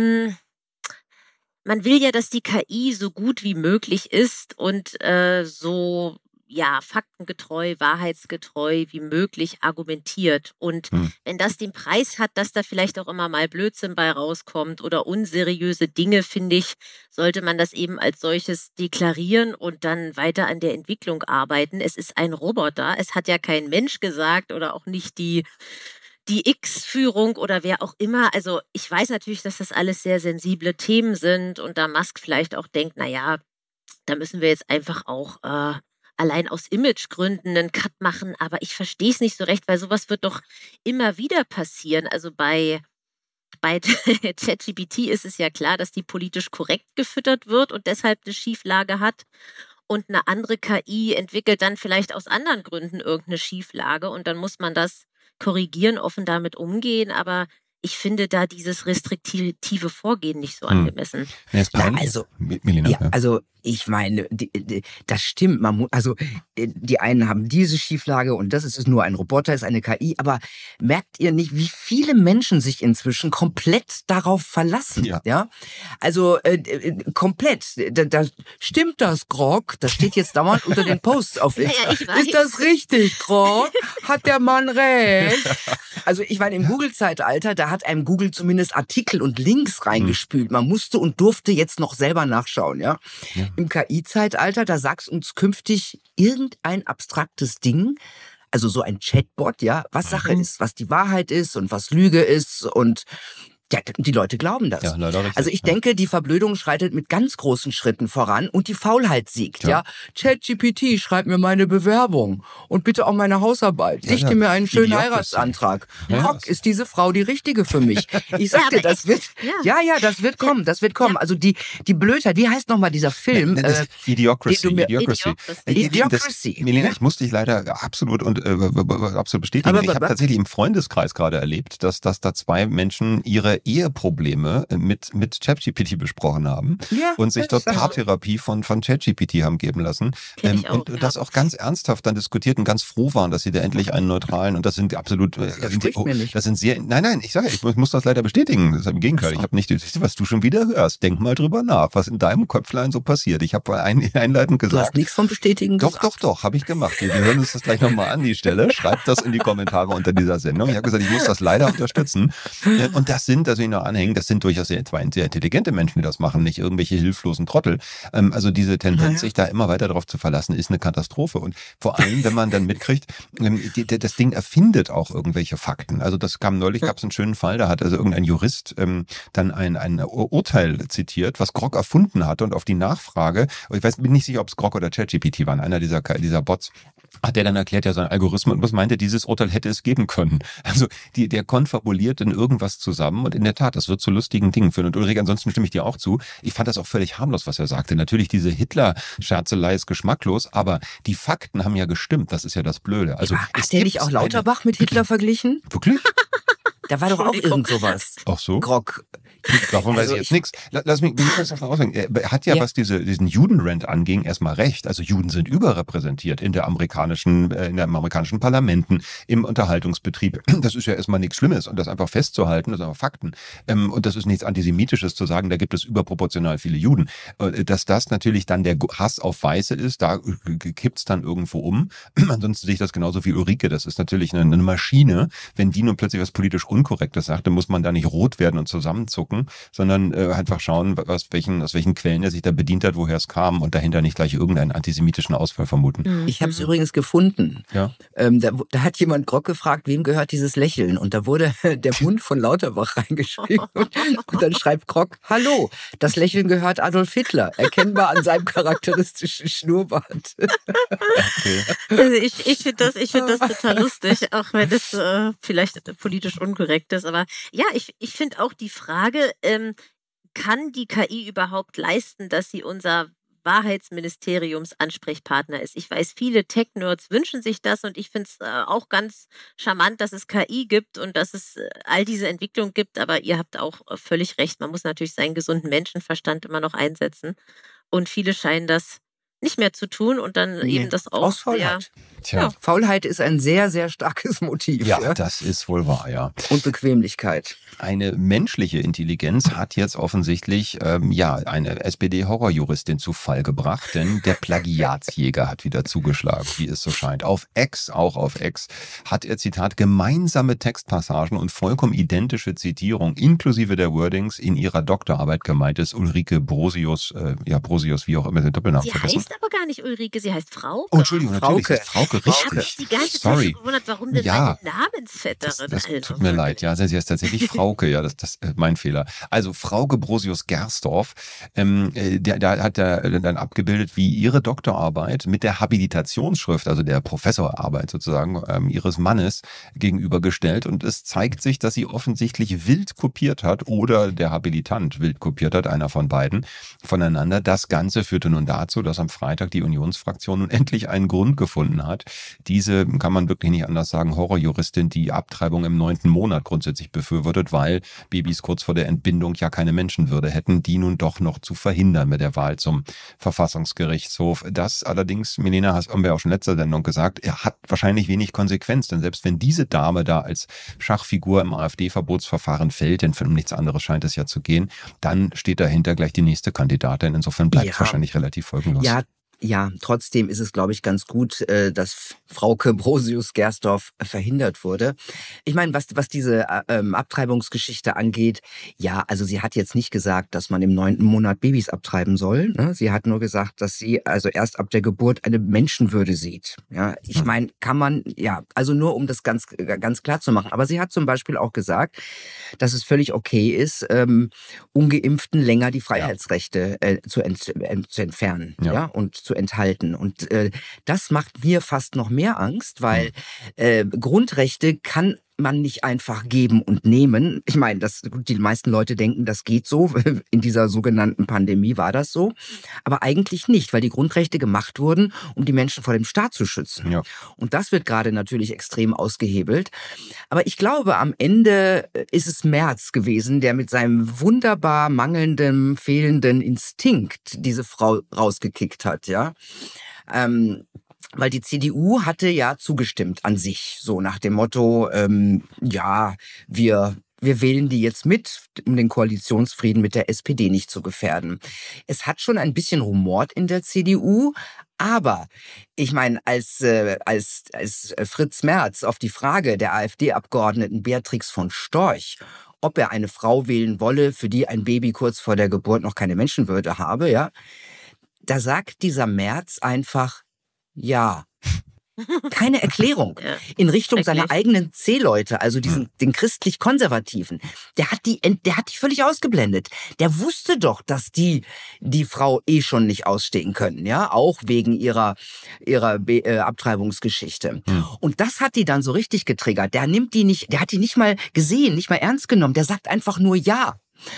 Man will ja, dass die KI so gut wie möglich ist und so ja faktengetreu, wahrheitsgetreu wie möglich argumentiert. Und wenn das den Preis hat, dass da vielleicht auch immer mal Blödsinn bei rauskommt oder unseriöse Dinge, finde ich, sollte man das eben als solches deklarieren und dann weiter an der Entwicklung arbeiten. Es ist ein Roboter, es hat ja kein Mensch gesagt oder auch nicht die X-Führung oder wer auch immer. Also ich weiß natürlich, dass das alles sehr sensible Themen sind und da Musk vielleicht auch denkt, naja, da müssen wir jetzt einfach auch allein aus Imagegründen einen Cut machen, aber ich verstehe es nicht so recht, weil sowas wird doch immer wieder passieren. Also bei ChatGPT ist es ja klar, dass die politisch korrekt gefüttert wird und deshalb eine Schieflage hat. Und eine andere KI entwickelt dann vielleicht aus anderen Gründen irgendeine Schieflage und dann muss man das korrigieren, offen damit umgehen, aber ich finde da dieses restriktive Vorgehen nicht so angemessen. Also ich meine, das stimmt. Die einen haben diese Schieflage und das ist nur ein Roboter, ist eine KI. Aber merkt ihr nicht, wie viele Menschen sich inzwischen komplett darauf verlassen? Ja? Also komplett. Da stimmt das, Grok? Das steht jetzt dauernd unter den Posts auf X. Ja, ist das richtig, Grok? Hat der Mann recht? Also ich meine, im Google-Zeitalter, da hat einem Google zumindest Artikel und Links reingespült. Man musste und durfte jetzt noch selber nachschauen, ja. Im KI-Zeitalter, da sagst uns künftig irgendein abstraktes Ding, also so ein Chatbot, ja, was Sache ist, was die Wahrheit ist und was Lüge ist und ja, die Leute glauben das. Ja, leider richtig, also ich denke, die Verblödung schreitet mit ganz großen Schritten voran und die Faulheit siegt. Ja, ChatGPT, schreib mir meine Bewerbung und bitte auch meine Hausarbeit. Sichte mir einen schönen Heiratsantrag. Grok, ist diese Frau die richtige für mich? Ich sag dir, das wird, das wird kommen, das wird kommen. Also die Blödheit, wie heißt nochmal dieser Film? Idiocracy. Milena, ich muss dich leider absolut bestätigen. Ich habe tatsächlich im Freundeskreis gerade erlebt, dass da 2 Menschen ihre Eheprobleme mit ChatGPT besprochen haben und sich dort Paartherapie von ChatGPT haben geben lassen und das auch ganz ernsthaft dann diskutiert und ganz froh waren, dass sie da endlich einen neutralen, und das sind absolut, das sind sehr, nein, ich muss das leider bestätigen, das ist im Gegenteil, ich habe nicht, was du schon wieder hörst, denk mal drüber nach, was in deinem Köpflein so passiert. Ich habe einleitend gesagt. Du hast nichts vom Bestätigen gesagt. Doch, habe ich gemacht. Wir hören uns das gleich nochmal an, die Stelle, schreibt das in die Kommentare unter dieser Sendung. Ich habe gesagt, ich muss das leider unterstützen und das sind, also ich noch anhängen, das sind durchaus sehr intelligente Menschen, die das machen, nicht irgendwelche hilflosen Trottel. Also diese Tendenz, sich da immer weiter drauf zu verlassen, ist eine Katastrophe. Und vor allem, wenn man dann mitkriegt, das Ding erfindet auch irgendwelche Fakten. Also das gab es einen schönen Fall, da hat also irgendein Jurist dann ein Urteil zitiert, was Grok erfunden hatte, und auf die Nachfrage, bin nicht sicher, ob es Grok oder ChatGPT waren, einer dieser Bots, hat der dann erklärt, ja, sein Algorithmus meinte, dieses Urteil hätte es geben können. Also der konfabuliert in irgendwas zusammen und in der Tat, das wird zu lustigen Dingen führen. Und Ulrike, ansonsten stimme ich dir auch zu. Ich fand das auch völlig harmlos, was er sagte. Natürlich, diese Hitler-Scherzelei ist geschmacklos, aber die Fakten haben ja gestimmt. Das ist ja das Blöde. Also hast du nicht auch Lauterbach mit Hitler verglichen? Wirklich? Da war doch auch irgend sowas. Ach so? Grog. Davon weiß ich jetzt nichts. Lass mich das noch ausdenken. Er hat ja, was diesen Judenrant anging, erstmal recht. Also Juden sind überrepräsentiert in den amerikanischen Parlamenten, im Unterhaltungsbetrieb. Das ist ja erstmal nichts Schlimmes und das einfach festzuhalten, das sind einfach Fakten. Und das ist nichts Antisemitisches zu sagen, da gibt es überproportional viele Juden. Dass das natürlich dann der Hass auf Weiße ist, da kippt's dann irgendwo um. Ansonsten sehe ich das genauso wie Ulrike. Das ist natürlich eine Maschine. Wenn die nun plötzlich was politisch Unkorrektes sagt, dann muss man da nicht rot werden und zusammenzucken, sondern einfach schauen, aus welchen Quellen er sich da bedient hat, woher es kam und dahinter nicht gleich irgendeinen antisemitischen Ausfall vermuten. Ich habe es übrigens gefunden. Ja. Da hat jemand Grog gefragt, wem gehört dieses Lächeln? Und da wurde der Mund von Lauterbach reingeschrieben. Und dann schreibt Grog, hallo, das Lächeln gehört Adolf Hitler, erkennbar an seinem charakteristischen Schnurrbart. Okay. Also ich finde das total lustig, auch wenn es vielleicht politisch unkorrekt ist. Aber ja, ich finde auch die Frage, kann die KI überhaupt leisten, dass sie unser Wahrheitsministeriums-Ansprechpartner ist? Ich weiß, viele Tech-Nerds wünschen sich das und ich finde es auch ganz charmant, dass es KI gibt und dass es all diese Entwicklung gibt, aber ihr habt auch völlig recht, man muss natürlich seinen gesunden Menschenverstand immer noch einsetzen und viele scheinen das nicht mehr zu tun und dann eben das auch aus Faulheit. Tja. Faulheit ist ein sehr, sehr starkes Motiv. Ja, das ist wohl wahr, ja. Und Bequemlichkeit. Eine menschliche Intelligenz hat jetzt offensichtlich eine SPD-Horrorjuristin zu Fall gebracht, denn der Plagiatsjäger hat wieder zugeschlagen, wie es so scheint. Auch auf X, hat er, Zitat, gemeinsame Textpassagen und vollkommen identische Zitierung inklusive der Wordings in ihrer Doktorarbeit, gemeint ist Ulrike Brosius, Brosius, wie auch immer, den Doppelnamen vergessen. Sie heißt aber gar nicht Ulrike, sie heißt Frauke. Oh, Entschuldigung, natürlich, sie heißt Frauke, Ich habe richtig. mich die ganze Zeit gewundert, warum denn Ja, meine Namensvetterin. Das tut mir leid, ja, sie heißt tatsächlich Frauke, ja, das ist mein Fehler. Also Frauke Brosius-Gersdorf, da hat er dann abgebildet, wie ihre Doktorarbeit mit der Habilitationsschrift, also der Professorarbeit sozusagen, ihres Mannes gegenübergestellt und es zeigt sich, dass sie offensichtlich wild kopiert hat oder der Habilitant wild kopiert hat, einer von beiden, voneinander. Das Ganze führte nun dazu, dass am Freitag die Unionsfraktion nun endlich einen Grund gefunden hat. Diese, kann man wirklich nicht anders sagen, Horrorjuristin, die Abtreibung im 9. Monat grundsätzlich befürwortet, weil Babys kurz vor der Entbindung ja keine Menschenwürde hätten, die nun doch noch zu verhindern mit der Wahl zum Verfassungsgerichtshof. Das allerdings, Milena, haben wir auch schon in letzter Sendung gesagt, er hat wahrscheinlich wenig Konsequenz, denn selbst wenn diese Dame da als Schachfigur im AfD-Verbotsverfahren fällt, denn um nichts anderes scheint es ja zu gehen, dann steht dahinter gleich die nächste Kandidatin. Insofern bleibt es wahrscheinlich relativ folgenlos. Ja, trotzdem ist es, glaube ich, ganz gut, dass Frauke Brosius-Gersdorf verhindert wurde. Ich meine, was diese Abtreibungsgeschichte angeht, ja, also sie hat jetzt nicht gesagt, dass man im 9. Monat Babys abtreiben soll. Ne? Sie hat nur gesagt, dass sie also erst ab der Geburt eine Menschenwürde sieht. Ja, ich meine, kann man, ja, also nur um das ganz klar zu machen. Aber sie hat zum Beispiel auch gesagt, dass es völlig okay ist, Ungeimpften länger die Freiheitsrechte zu entfernen, ja, und zu enthalten. Und das macht mir fast noch mehr Angst, weil Grundrechte kann man nicht einfach geben und nehmen. Ich meine, die meisten Leute denken, das geht so. In dieser sogenannten Pandemie war das so. Aber eigentlich nicht, weil die Grundrechte gemacht wurden, um die Menschen vor dem Staat zu schützen. Ja. Und das wird gerade natürlich extrem ausgehebelt. Aber ich glaube, am Ende ist es Merz gewesen, der mit seinem wunderbar mangelnden, fehlenden Instinkt diese Frau rausgekickt hat, ja. Weil die CDU hatte ja zugestimmt an sich, so nach dem Motto, ja, wir wählen die jetzt mit, um den Koalitionsfrieden mit der SPD nicht zu gefährden. Es hat schon ein bisschen rumort in der CDU, aber ich meine, als Fritz Merz auf die Frage der AfD-Abgeordneten Beatrix von Storch, ob er eine Frau wählen wolle, für die ein Baby kurz vor der Geburt noch keine Menschenwürde habe, ja, da sagt dieser Merz einfach ja. Keine Erklärung in Richtung seiner eigenen C-Leute, also den christlich-konservativen. Der hat die völlig ausgeblendet. Der wusste doch, dass die Frau schon nicht ausstehen können, ja, auch wegen ihrer Abtreibungsgeschichte. Und das hat die dann so richtig getriggert. Der hat die nicht mal gesehen, nicht mal ernst genommen. Der sagt einfach nur ja.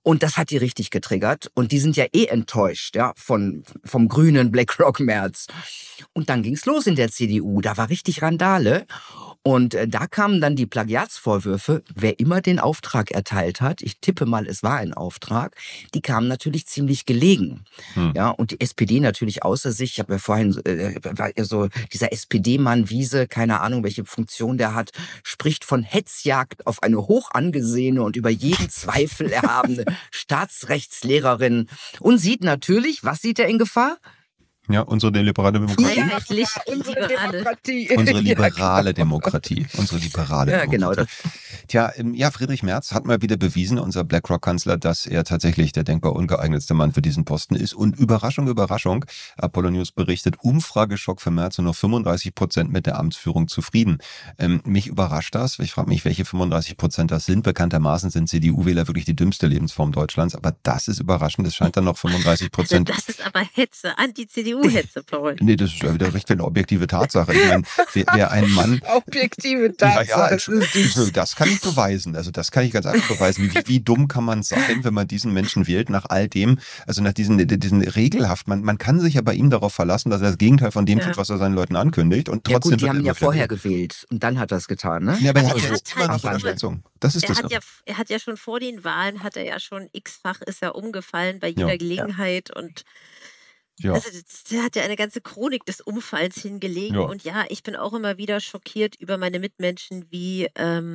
Und das hat die richtig getriggert. Und die sind ja enttäuscht, ja, vom grünen BlackRock-März. Und dann ging's los in der CDU. Da war richtig Randale. Und da kamen dann die Plagiatsvorwürfe, wer immer den Auftrag erteilt hat, ich tippe mal, es war ein Auftrag, die kamen natürlich ziemlich gelegen. Ja, und die SPD natürlich außer sich, ich habe ja vorhin, war ja so dieser SPD-Mann Wiese, keine Ahnung, welche Funktion der hat, spricht von Hetzjagd auf eine hoch angesehene und über jeden Zweifel erhabene Staatsrechtslehrerin und sieht natürlich, was sieht er in Gefahr? Ja, unsere liberale Demokratie. Freiheitlich Unsere Demokratie. Unsere liberale Demokratie. Unsere liberale Ja, genau. Demokratie. Tja, ja, Friedrich Merz hat mal wieder bewiesen, unser BlackRock-Kanzler, dass er tatsächlich der denkbar ungeeignetste Mann für diesen Posten ist. Und Überraschung, Überraschung, Apollo News berichtet, Umfrageschock für Merz und nur 35% mit der Amtsführung zufrieden. Mich überrascht das. Ich frage mich, welche 35% das sind. Bekanntermaßen sind CDU-Wähler wirklich die dümmste Lebensform Deutschlands. Aber das ist überraschend. Es scheint dann noch 35%. Also das ist aber Hetze, Anti-CDU-Hetze, Paul. Nee, das ist ja wieder richtig eine objektive Tatsache. Ich meine, wer ein Mann... Objektive Tatsache. Ja, das kann ich beweisen. Also das kann ich ganz einfach beweisen. Wie dumm kann man sein, wenn man diesen Menschen wählt, nach all dem, also nach diesen regelhaft. Man kann sich ja bei ihm darauf verlassen, dass er das Gegenteil von dem tut, was er seinen Leuten ankündigt. Und trotzdem ja gut, die haben ihn ja wird er vorher gewählt. Und dann hat er es getan, ne? Ja, aber er hat Also ja er immer hat noch halt Unterstützung. Das ist das. Er hat ja schon vor den Wahlen, hat er ja schon x-fach ist er umgefallen bei jeder Gelegenheit und Ja. also der hat ja eine ganze Chronik des Umfalls hingelegt. Ja. Und ja, ich bin auch immer wieder schockiert über meine Mitmenschen, wie,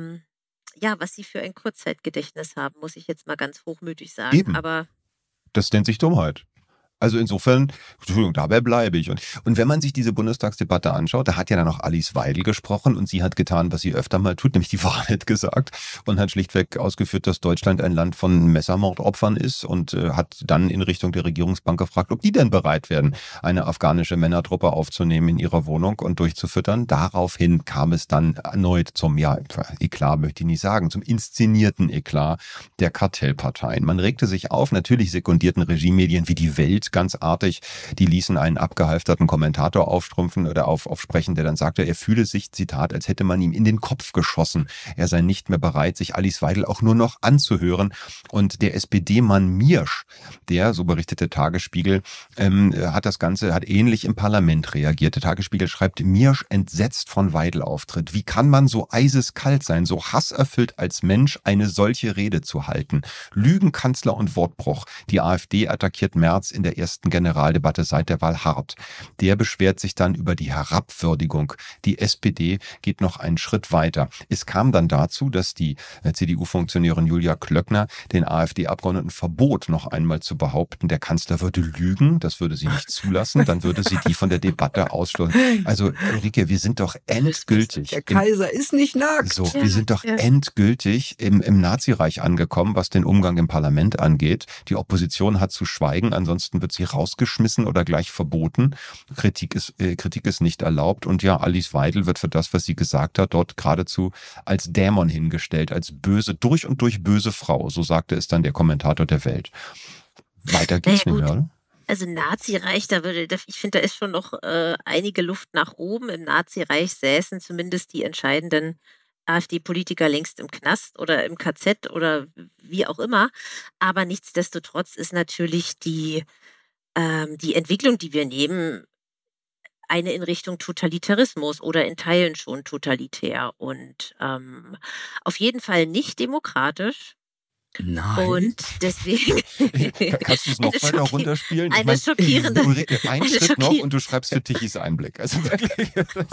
was sie für ein Kurzzeitgedächtnis haben, muss ich jetzt mal ganz hochmütig sagen. Eben. Aber Das nennt sich Dummheit. Also insofern, Entschuldigung, dabei bleibe ich. Und wenn man sich diese Bundestagsdebatte anschaut, da hat ja dann auch Alice Weidel gesprochen und sie hat getan, was sie öfter mal tut, nämlich die Wahrheit gesagt und hat schlichtweg ausgeführt, dass Deutschland ein Land von Messermordopfern ist und hat dann in Richtung der Regierungsbank gefragt, ob die denn bereit wären, eine afghanische Männertruppe aufzunehmen in ihrer Wohnung und durchzufüttern. Daraufhin kam es dann erneut zum, Eklat möchte ich nicht sagen, zum inszenierten Eklat der Kartellparteien. Man regte sich auf, natürlich sekundierten Regiemedien wie die Welt ganz artig. Die ließen einen abgehalfterten Kommentator aufstrumpfen oder aufsprechen, der dann sagte, er fühle sich, Zitat, als hätte man ihm in den Kopf geschossen. Er sei nicht mehr bereit, sich Alice Weidel auch nur noch anzuhören. Und der SPD-Mann Miersch, der, so berichtete Tagesspiegel, hat ähnlich im Parlament reagiert. Der Tagesspiegel schreibt, Miersch entsetzt von Weidel-Auftritt. Wie kann man so eiseskalt sein, so hasserfüllt als Mensch eine solche Rede zu halten? Lügenkanzler und Wortbruch. Die AfD attackiert Merz in der ersten Generaldebatte seit der Wahl hart. Der beschwert sich dann über die Herabwürdigung. Die SPD geht noch einen Schritt weiter. Es kam dann dazu, dass die CDU-Funktionärin Julia Klöckner den AfD-Abgeordneten verbot, noch einmal zu behaupten, der Kanzler würde lügen. Das würde sie nicht zulassen. Dann würde sie die von der Debatte ausschließen. Also Ulrike, wir sind doch endgültig. Der Kaiser ist nicht nackt. So, wir sind doch endgültig im Nazireich angekommen, was den Umgang im Parlament angeht. Die Opposition hat zu schweigen, ansonsten wird sie rausgeschmissen oder gleich verboten. Kritik ist nicht erlaubt. Und ja, Alice Weidel wird für das, was sie gesagt hat, dort geradezu als Dämon hingestellt, als böse, durch und durch böse Frau. So sagte es dann der Kommentator der Welt. Weiter geht's nicht mehr, oder? Also Nazireich, ich finde, da ist schon noch einige Luft nach oben. Im Nazireich säßen zumindest die entscheidenden AfD-Politiker längst im Knast oder im KZ oder wie auch immer. Aber nichtsdestotrotz ist natürlich die Entwicklung, die wir nehmen, eine in Richtung Totalitarismus oder in Teilen schon totalitär und auf jeden Fall nicht demokratisch. Nein. Und deswegen. Kannst du es noch weiter runterspielen? Eine schockierende. Ulrike, ein Schritt noch und du schreibst für Tichys Einblick. Also wirklich.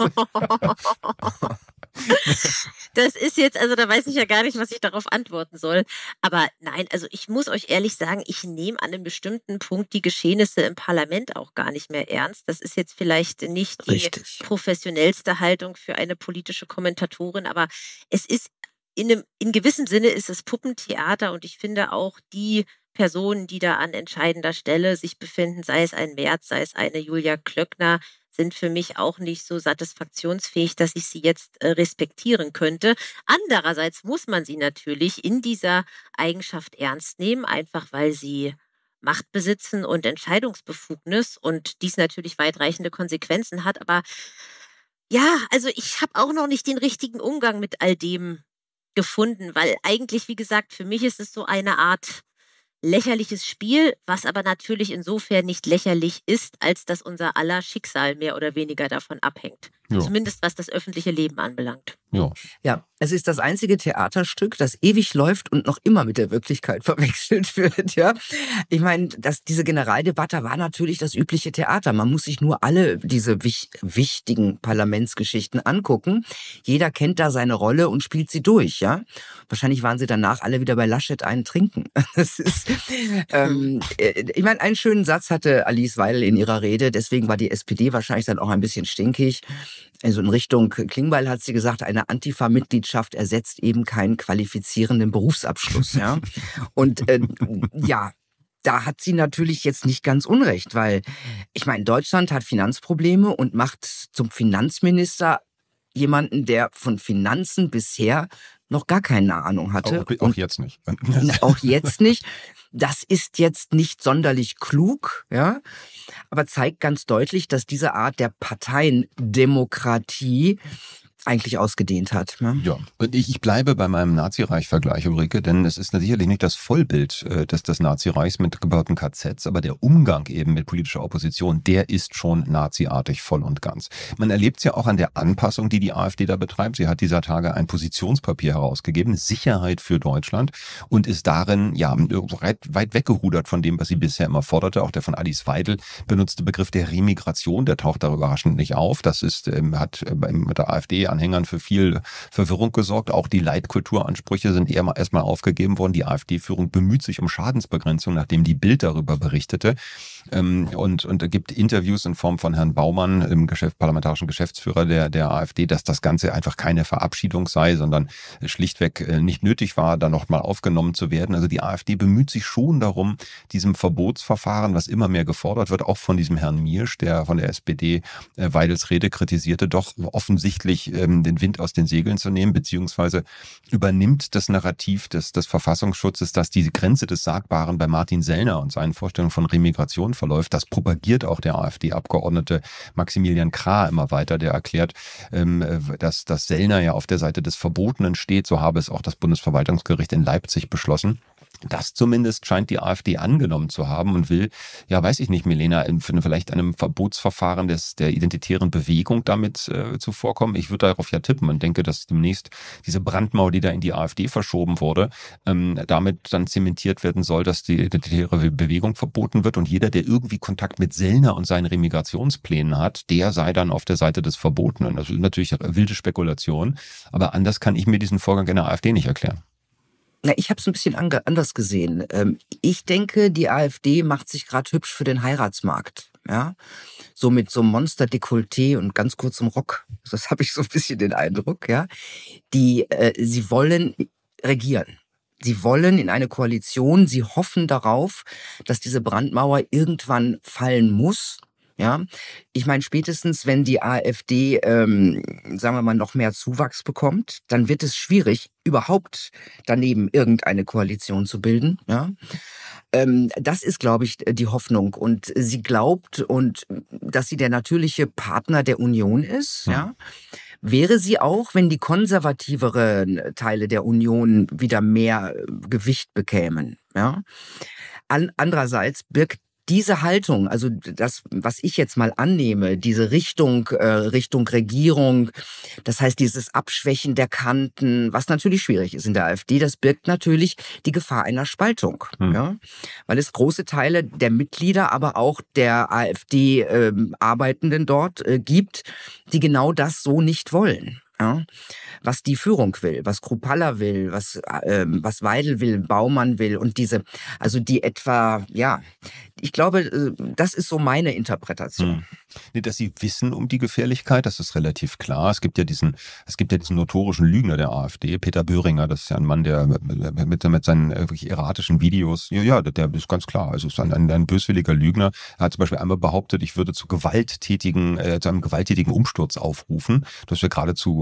Das ist jetzt, also da weiß ich ja gar nicht, was ich darauf antworten soll. Aber nein, also ich muss euch ehrlich sagen, ich nehme an einem bestimmten Punkt die Geschehnisse im Parlament auch gar nicht mehr ernst. Das ist jetzt vielleicht nicht die professionellste Haltung für eine politische Kommentatorin, aber es ist in gewissem Sinne ist es Puppentheater und ich finde auch die Personen, die da an entscheidender Stelle sich befinden, sei es ein Merz, sei es eine Julia Klöckner, sind für mich auch nicht so satisfaktionsfähig, dass ich sie jetzt respektieren könnte. Andererseits muss man sie natürlich in dieser Eigenschaft ernst nehmen, einfach weil sie Macht besitzen und Entscheidungsbefugnis und dies natürlich weitreichende Konsequenzen hat. Aber ja, also ich habe auch noch nicht den richtigen Umgang mit all dem gefunden, weil eigentlich, wie gesagt, für mich ist es so eine Art lächerliches Spiel, was aber natürlich insofern nicht lächerlich ist, als dass unser aller Schicksal mehr oder weniger davon abhängt. Ja. Zumindest was das öffentliche Leben anbelangt. Ja. Ja, es ist das einzige Theaterstück, das ewig läuft und noch immer mit der Wirklichkeit verwechselt wird. Ja, ich meine, diese Generaldebatte war natürlich das übliche Theater. Man muss sich nur alle diese wichtigen Parlamentsgeschichten angucken. Jeder kennt da seine Rolle und spielt sie durch. Ja, wahrscheinlich waren sie danach alle wieder bei Laschet einen trinken. Das ist, ich meine, einen schönen Satz hatte Alice Weidel in ihrer Rede. Deswegen war die SPD wahrscheinlich dann auch ein bisschen stinkig. Also in Richtung Klingbeil hat sie gesagt, eine Antifa-Mitgliedschaft ersetzt eben keinen qualifizierenden Berufsabschluss. Ja? Und ja, da hat sie natürlich jetzt nicht ganz unrecht, weil ich meine, Deutschland hat Finanzprobleme und macht zum Finanzminister jemanden, der von Finanzen bisher noch gar keine Ahnung hatte. Auch jetzt nicht. Auch jetzt nicht. Das ist jetzt nicht sonderlich klug, ja, aber zeigt ganz deutlich, dass diese Art der Parteiendemokratie eigentlich ausgedehnt hat. Ne? Ja, und ich bleibe bei meinem Nazireich-Vergleich, Ulrike, denn es ist sicherlich nicht das Vollbild des Nazireichs mit gebauten KZs, aber der Umgang eben mit politischer Opposition, der ist schon naziartig voll und ganz. Man erlebt es ja auch an der Anpassung, die die AfD da betreibt. Sie hat dieser Tage ein Positionspapier herausgegeben, Sicherheit für Deutschland, und ist darin ja weit weggehudert von dem, was sie bisher immer forderte. Auch der von Alice Weidel benutzte Begriff der Remigration, der taucht da überraschend nicht auf. Das ist, hat mit der AfD-Anhängern für viel Verwirrung gesorgt. Auch die Leitkulturansprüche sind erstmal aufgegeben worden. Die AfD-Führung bemüht sich um Schadensbegrenzung, nachdem die Bild darüber berichtete. Und gibt Interviews in Form von Herrn Baumann, im parlamentarischen Geschäftsführer der AfD, dass das Ganze einfach keine Verabschiedung sei, sondern schlichtweg nicht nötig war, da nochmal aufgenommen zu werden. Also die AfD bemüht sich schon darum, diesem Verbotsverfahren, was immer mehr gefordert wird, auch von diesem Herrn Miersch, der von der SPD Weidels Rede kritisierte, doch offensichtlich den Wind aus den Segeln zu nehmen, beziehungsweise übernimmt das Narrativ des Verfassungsschutzes, dass die Grenze des Sagbaren bei Martin Sellner und seinen Vorstellungen von Remigration verläuft. Das propagiert auch der AfD-Abgeordnete Maximilian Krah immer weiter, der erklärt, dass Sellner ja auf der Seite des Verbotenen steht. So habe es auch das Bundesverwaltungsgericht in Leipzig beschlossen. Das zumindest scheint die AfD angenommen zu haben und will, ja, weiß ich nicht, Milena, vielleicht einem Verbotsverfahren der identitären Bewegung damit zuvorkommen. Ich würde darauf ja tippen und denke, dass demnächst diese Brandmauer, die da in die AfD verschoben wurde, damit dann zementiert werden soll, dass die identitäre Bewegung verboten wird und jeder, der irgendwie Kontakt mit Sellner und seinen Remigrationsplänen hat, der sei dann auf der Seite des Verbotenen. Das ist natürlich eine wilde Spekulation, aber anders kann ich mir diesen Vorgang in der AfD nicht erklären. Na, ich habe es ein bisschen anders gesehen. Ich denke, die AfD macht sich gerade hübsch für den Heiratsmarkt. Ja, so mit so einem Monster-Dekolleté und ganz kurzem Rock. Das habe ich so ein bisschen den Eindruck. Ja, sie wollen regieren. Sie wollen in eine Koalition. Sie hoffen darauf, dass diese Brandmauer irgendwann fallen muss. Ja, ich meine, spätestens wenn die AfD, sagen wir mal, noch mehr Zuwachs bekommt, dann wird es schwierig, überhaupt daneben irgendeine Koalition zu bilden. Ja, das ist, glaube ich, die Hoffnung. Und sie glaubt, dass sie der natürliche Partner der Union ist. Ja, wäre sie auch, wenn die konservativeren Teile der Union wieder mehr Gewicht bekämen. Ja, andererseits birgt diese Haltung, also das, was ich jetzt mal annehme, diese Richtung Regierung, das heißt dieses Abschwächen der Kanten, was natürlich schwierig ist in der AfD, das birgt natürlich die Gefahr einer Spaltung. Ja? Weil es große Teile der Mitglieder, aber auch der AfD-Arbeitenden dort gibt, die genau das so nicht wollen. Ja, was die Führung will, was Kruppalla will, was Weidel will, Baumann will und ich glaube, das ist so meine Interpretation. Nee, dass sie wissen um die Gefährlichkeit, das ist relativ klar. Es gibt ja diesen notorischen Lügner der AfD, Peter Böhringer, das ist ja ein Mann, der mit seinen wirklich erratischen Videos, ja, der ist ganz klar, also ist ein böswilliger Lügner. Er hat zum Beispiel einmal behauptet, ich würde zu einem gewalttätigen Umsturz aufrufen. Das wäre geradezu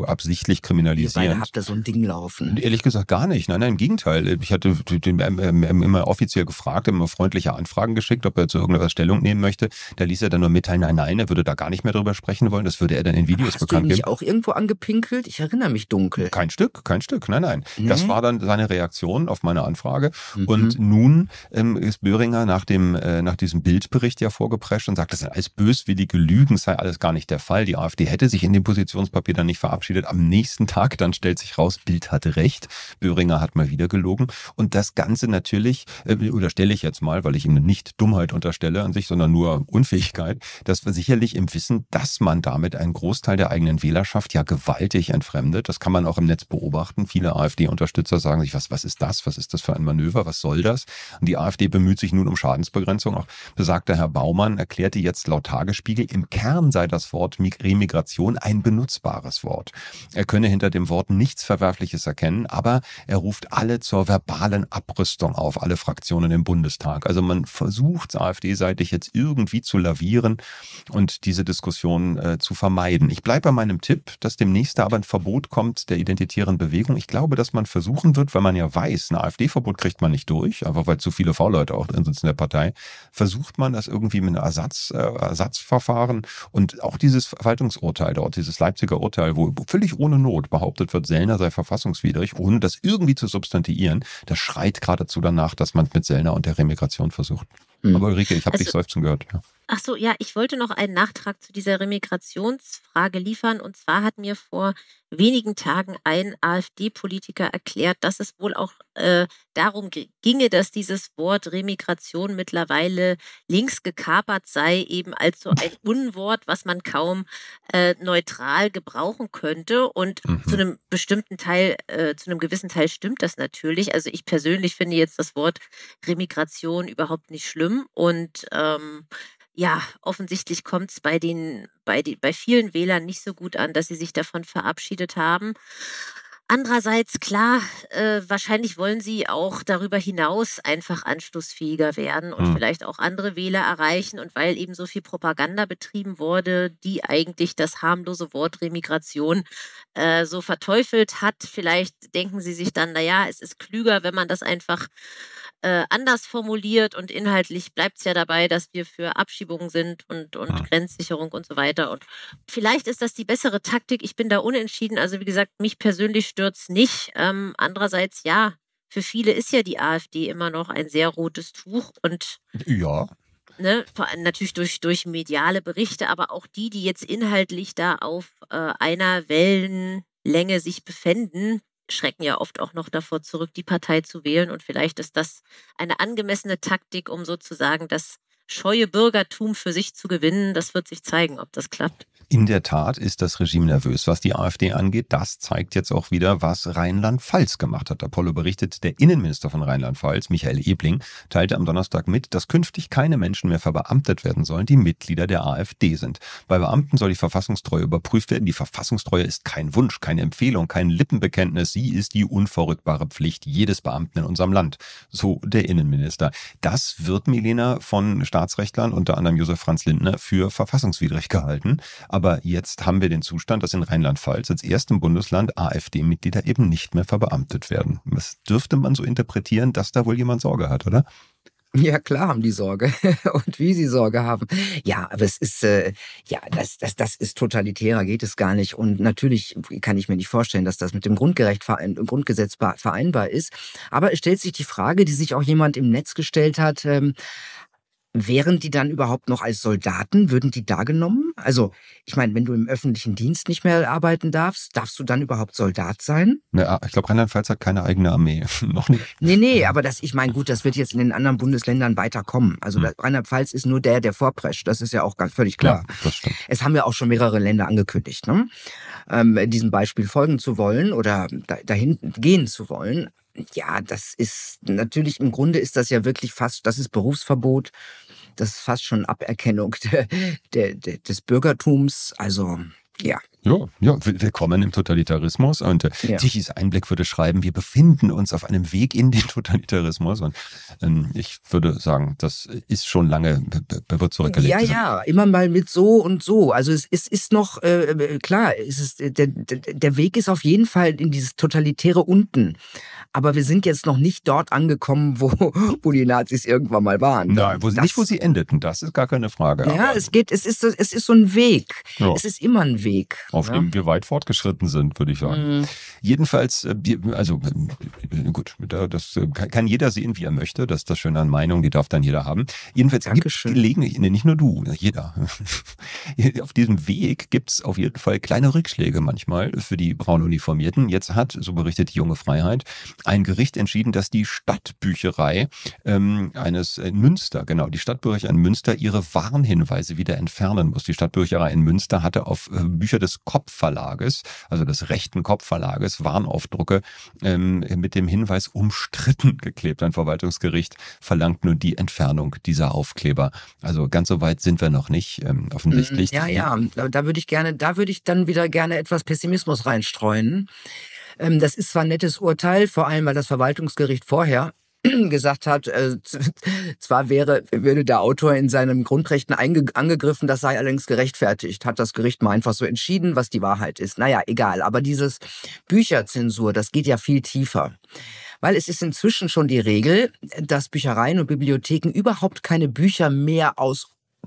absichtlich Ihr kriminalisieren. beide habt da so ein Ding laufen. Ehrlich gesagt gar nicht. Nein, im Gegenteil. Ich hatte den immer offiziell gefragt, immer freundliche Anfragen geschickt, ob er zu irgendwas Stellung nehmen möchte. Da ließ er dann nur mitteilen, nein, er würde da gar nicht mehr drüber sprechen wollen. Das würde er dann in Videos Hast du ihn bekannt nicht geben. auch irgendwo angepinkelt? Ich erinnere mich dunkel. Kein Stück. Nein. Nee? Das war dann seine Reaktion auf meine Anfrage. Mhm. Und nun ist Böhringer nach diesem Bildbericht ja vorgeprescht und sagt, das sind alles böswillige Lügen, sei alles gar nicht der Fall. Die AfD hätte sich in dem Positionspapier dann nicht verabschiedet. Am nächsten Tag dann stellt sich raus, Bild hatte recht. Böhringer hat mal wieder gelogen. Und das Ganze natürlich, unterstelle ich jetzt mal, weil ich ihm nicht Dummheit unterstelle an sich, sondern nur Unfähigkeit, dass wir sicherlich im Wissen, dass man damit einen Großteil der eigenen Wählerschaft ja gewaltig entfremdet. Das kann man auch im Netz beobachten. Viele AfD-Unterstützer sagen sich, was ist das? Was ist das für ein Manöver? Was soll das? Und die AfD bemüht sich nun um Schadensbegrenzung. Auch besagter Herr Baumann erklärte jetzt laut Tagesspiegel, im Kern sei das Wort Remigration ein benutzbares Wort. Er könne hinter dem Wort nichts Verwerfliches erkennen, aber er ruft alle zur verbalen Abrüstung auf, alle Fraktionen im Bundestag. Also man versucht AfD-seitig jetzt irgendwie zu lavieren und diese Diskussion zu vermeiden. Ich bleibe bei meinem Tipp, dass demnächst aber ein Verbot kommt der identitären Bewegung. Ich glaube, dass man versuchen wird, weil man ja weiß, ein AfD-Verbot kriegt man nicht durch, einfach weil zu viele V-Leute auch drin sitzen in der Partei, versucht man das irgendwie mit einem Ersatzverfahren und auch dieses Verwaltungsurteil dort, dieses Leipziger Urteil, wo völlig ohne Not behauptet wird, Sellner sei verfassungswidrig, ohne das irgendwie zu substantiieren, das schreit geradezu danach, dass man es mit Sellner und der Remigration versucht. Aber Ulrike, ich habe dich seufzen gehört. Ja. Ach so, ja, ich wollte noch einen Nachtrag zu dieser Remigrationsfrage liefern. Und zwar hat mir vor wenigen Tagen ein AfD-Politiker erklärt, dass es wohl auch darum ginge, dass dieses Wort Remigration mittlerweile links gekapert sei, eben als so ein Unwort, was man kaum neutral gebrauchen könnte. Und zu einem bestimmten Teil, zu einem gewissen Teil stimmt das natürlich. Also ich persönlich finde jetzt das Wort Remigration überhaupt nicht schlimm. Und ja, offensichtlich kommt es bei vielen Wählern nicht so gut an, dass sie sich davon verabschiedet haben. Andererseits, klar, wahrscheinlich wollen sie auch darüber hinaus einfach anschlussfähiger werden und vielleicht auch andere Wähler erreichen. Und weil eben so viel Propaganda betrieben wurde, die eigentlich das harmlose Wort Remigration so verteufelt hat, vielleicht denken sie sich dann, naja, es ist klüger, wenn man das einfach anders formuliert und inhaltlich bleibt es ja dabei, dass wir für Abschiebungen sind und Grenzsicherung und so weiter. Und vielleicht ist das die bessere Taktik. Ich bin da unentschieden. Also wie gesagt, mich persönlich stört's nicht. Andererseits, ja, für viele ist ja die AfD immer noch ein sehr rotes Tuch und Ja. ne, natürlich durch mediale Berichte, aber auch die jetzt inhaltlich da auf einer Wellenlänge sich befänden, schrecken ja oft auch noch davor zurück, die Partei zu wählen. Und vielleicht ist das eine angemessene Taktik, um sozusagen das scheue Bürgertum für sich zu gewinnen. Das wird sich zeigen, ob das klappt. In der Tat ist das Regime nervös, was die AfD angeht. Das zeigt jetzt auch wieder, was Rheinland-Pfalz gemacht hat. Apollo berichtet, der Innenminister von Rheinland-Pfalz, Michael Ebling, teilte am Donnerstag mit, dass künftig keine Menschen mehr verbeamtet werden sollen, die Mitglieder der AfD sind. Bei Beamten soll die Verfassungstreue überprüft werden. Die Verfassungstreue ist kein Wunsch, keine Empfehlung, kein Lippenbekenntnis. Sie ist die unverrückbare Pflicht jedes Beamten in unserem Land. So der Innenminister. Das wird, Milena, von Staatsrechtlern, unter anderem Josef Franz Lindner, für verfassungswidrig gehalten. Aber jetzt haben wir den Zustand, dass in Rheinland-Pfalz als erstem Bundesland AfD-Mitglieder eben nicht mehr verbeamtet werden. Das dürfte man so interpretieren, dass da wohl jemand Sorge hat, oder? Ja, klar haben die Sorge und wie sie Sorge haben. Ja, aber es ist, das ist totalitärer, geht es gar nicht. Und natürlich kann ich mir nicht vorstellen, dass das mit dem Grundgesetz vereinbar ist. Aber es stellt sich die Frage, die sich auch jemand im Netz gestellt hat, wären die dann überhaupt noch als Soldaten? Würden die da genommen? Also, ich meine, wenn du im öffentlichen Dienst nicht mehr arbeiten darfst, darfst du dann überhaupt Soldat sein? Ja, ich glaube, Rheinland-Pfalz hat keine eigene Armee. Noch nicht. Nee, aber ich meine, gut, das wird jetzt in den anderen Bundesländern weiterkommen. Also Rheinland-Pfalz ist nur der vorprescht. Das ist ja auch ganz völlig klar. Ja, das stimmt. Es haben ja auch schon mehrere Länder angekündigt, ne? Diesem Beispiel folgen zu wollen oder dahin gehen zu wollen. Ja, das ist natürlich, im Grunde ist das ja wirklich fast, das ist Berufsverbot, das ist fast schon Aberkennung des Bürgertums. Also, ja, Ja, willkommen im Totalitarismus. Und Tichys Einblick würde schreiben, wir befinden uns auf einem Weg in den Totalitarismus. Und ich würde sagen, das ist schon lange zurückgelegt. Ja, immer mal mit so und so. Also es ist noch, klar, der Weg ist auf jeden Fall in dieses totalitäre Unten. Aber wir sind jetzt noch nicht dort angekommen, wo die Nazis irgendwann mal waren. Nein, nicht wo sie endeten, das ist gar keine Frage. Ja, es ist so ein Weg. Ja. Es ist immer ein Weg. Auf dem wir weit fortgeschritten sind, würde ich sagen. Jedenfalls, gut, das kann jeder sehen, wie er möchte. Das ist das Schöne an Meinung, die darf dann jeder haben. Jedenfalls gibt es Gelegenheit, nicht nur du, jeder. Auf diesem Weg gibt es auf jeden Fall kleine Rückschläge manchmal für die Braununiformierten. Jetzt hat, so berichtet die Junge Freiheit, ein Gericht entschieden, dass die Stadtbücherei die Stadtbücherei in Münster ihre Warnhinweise wieder entfernen muss. Die Stadtbücherei in Münster hatte auf Bücher des Kopfverlages, also des rechten Kopfverlages, Warnaufdrucke mit dem Hinweis umstritten geklebt. Ein Verwaltungsgericht verlangt nun die Entfernung dieser Aufkleber. Also ganz so weit sind wir noch nicht, offensichtlich. Ja, da würde ich dann wieder gerne etwas Pessimismus reinstreuen. Das ist zwar ein nettes Urteil, vor allem weil das Verwaltungsgericht vorher gesagt hat, zwar würde der Autor in seinen Grundrechten angegriffen, das sei allerdings gerechtfertigt. Hat das Gericht mal einfach so entschieden, was die Wahrheit ist. Naja, egal. Aber dieses Bücherzensur, das geht ja viel tiefer. Weil es ist inzwischen schon die Regel, dass Büchereien und Bibliotheken überhaupt keine Bücher mehr aus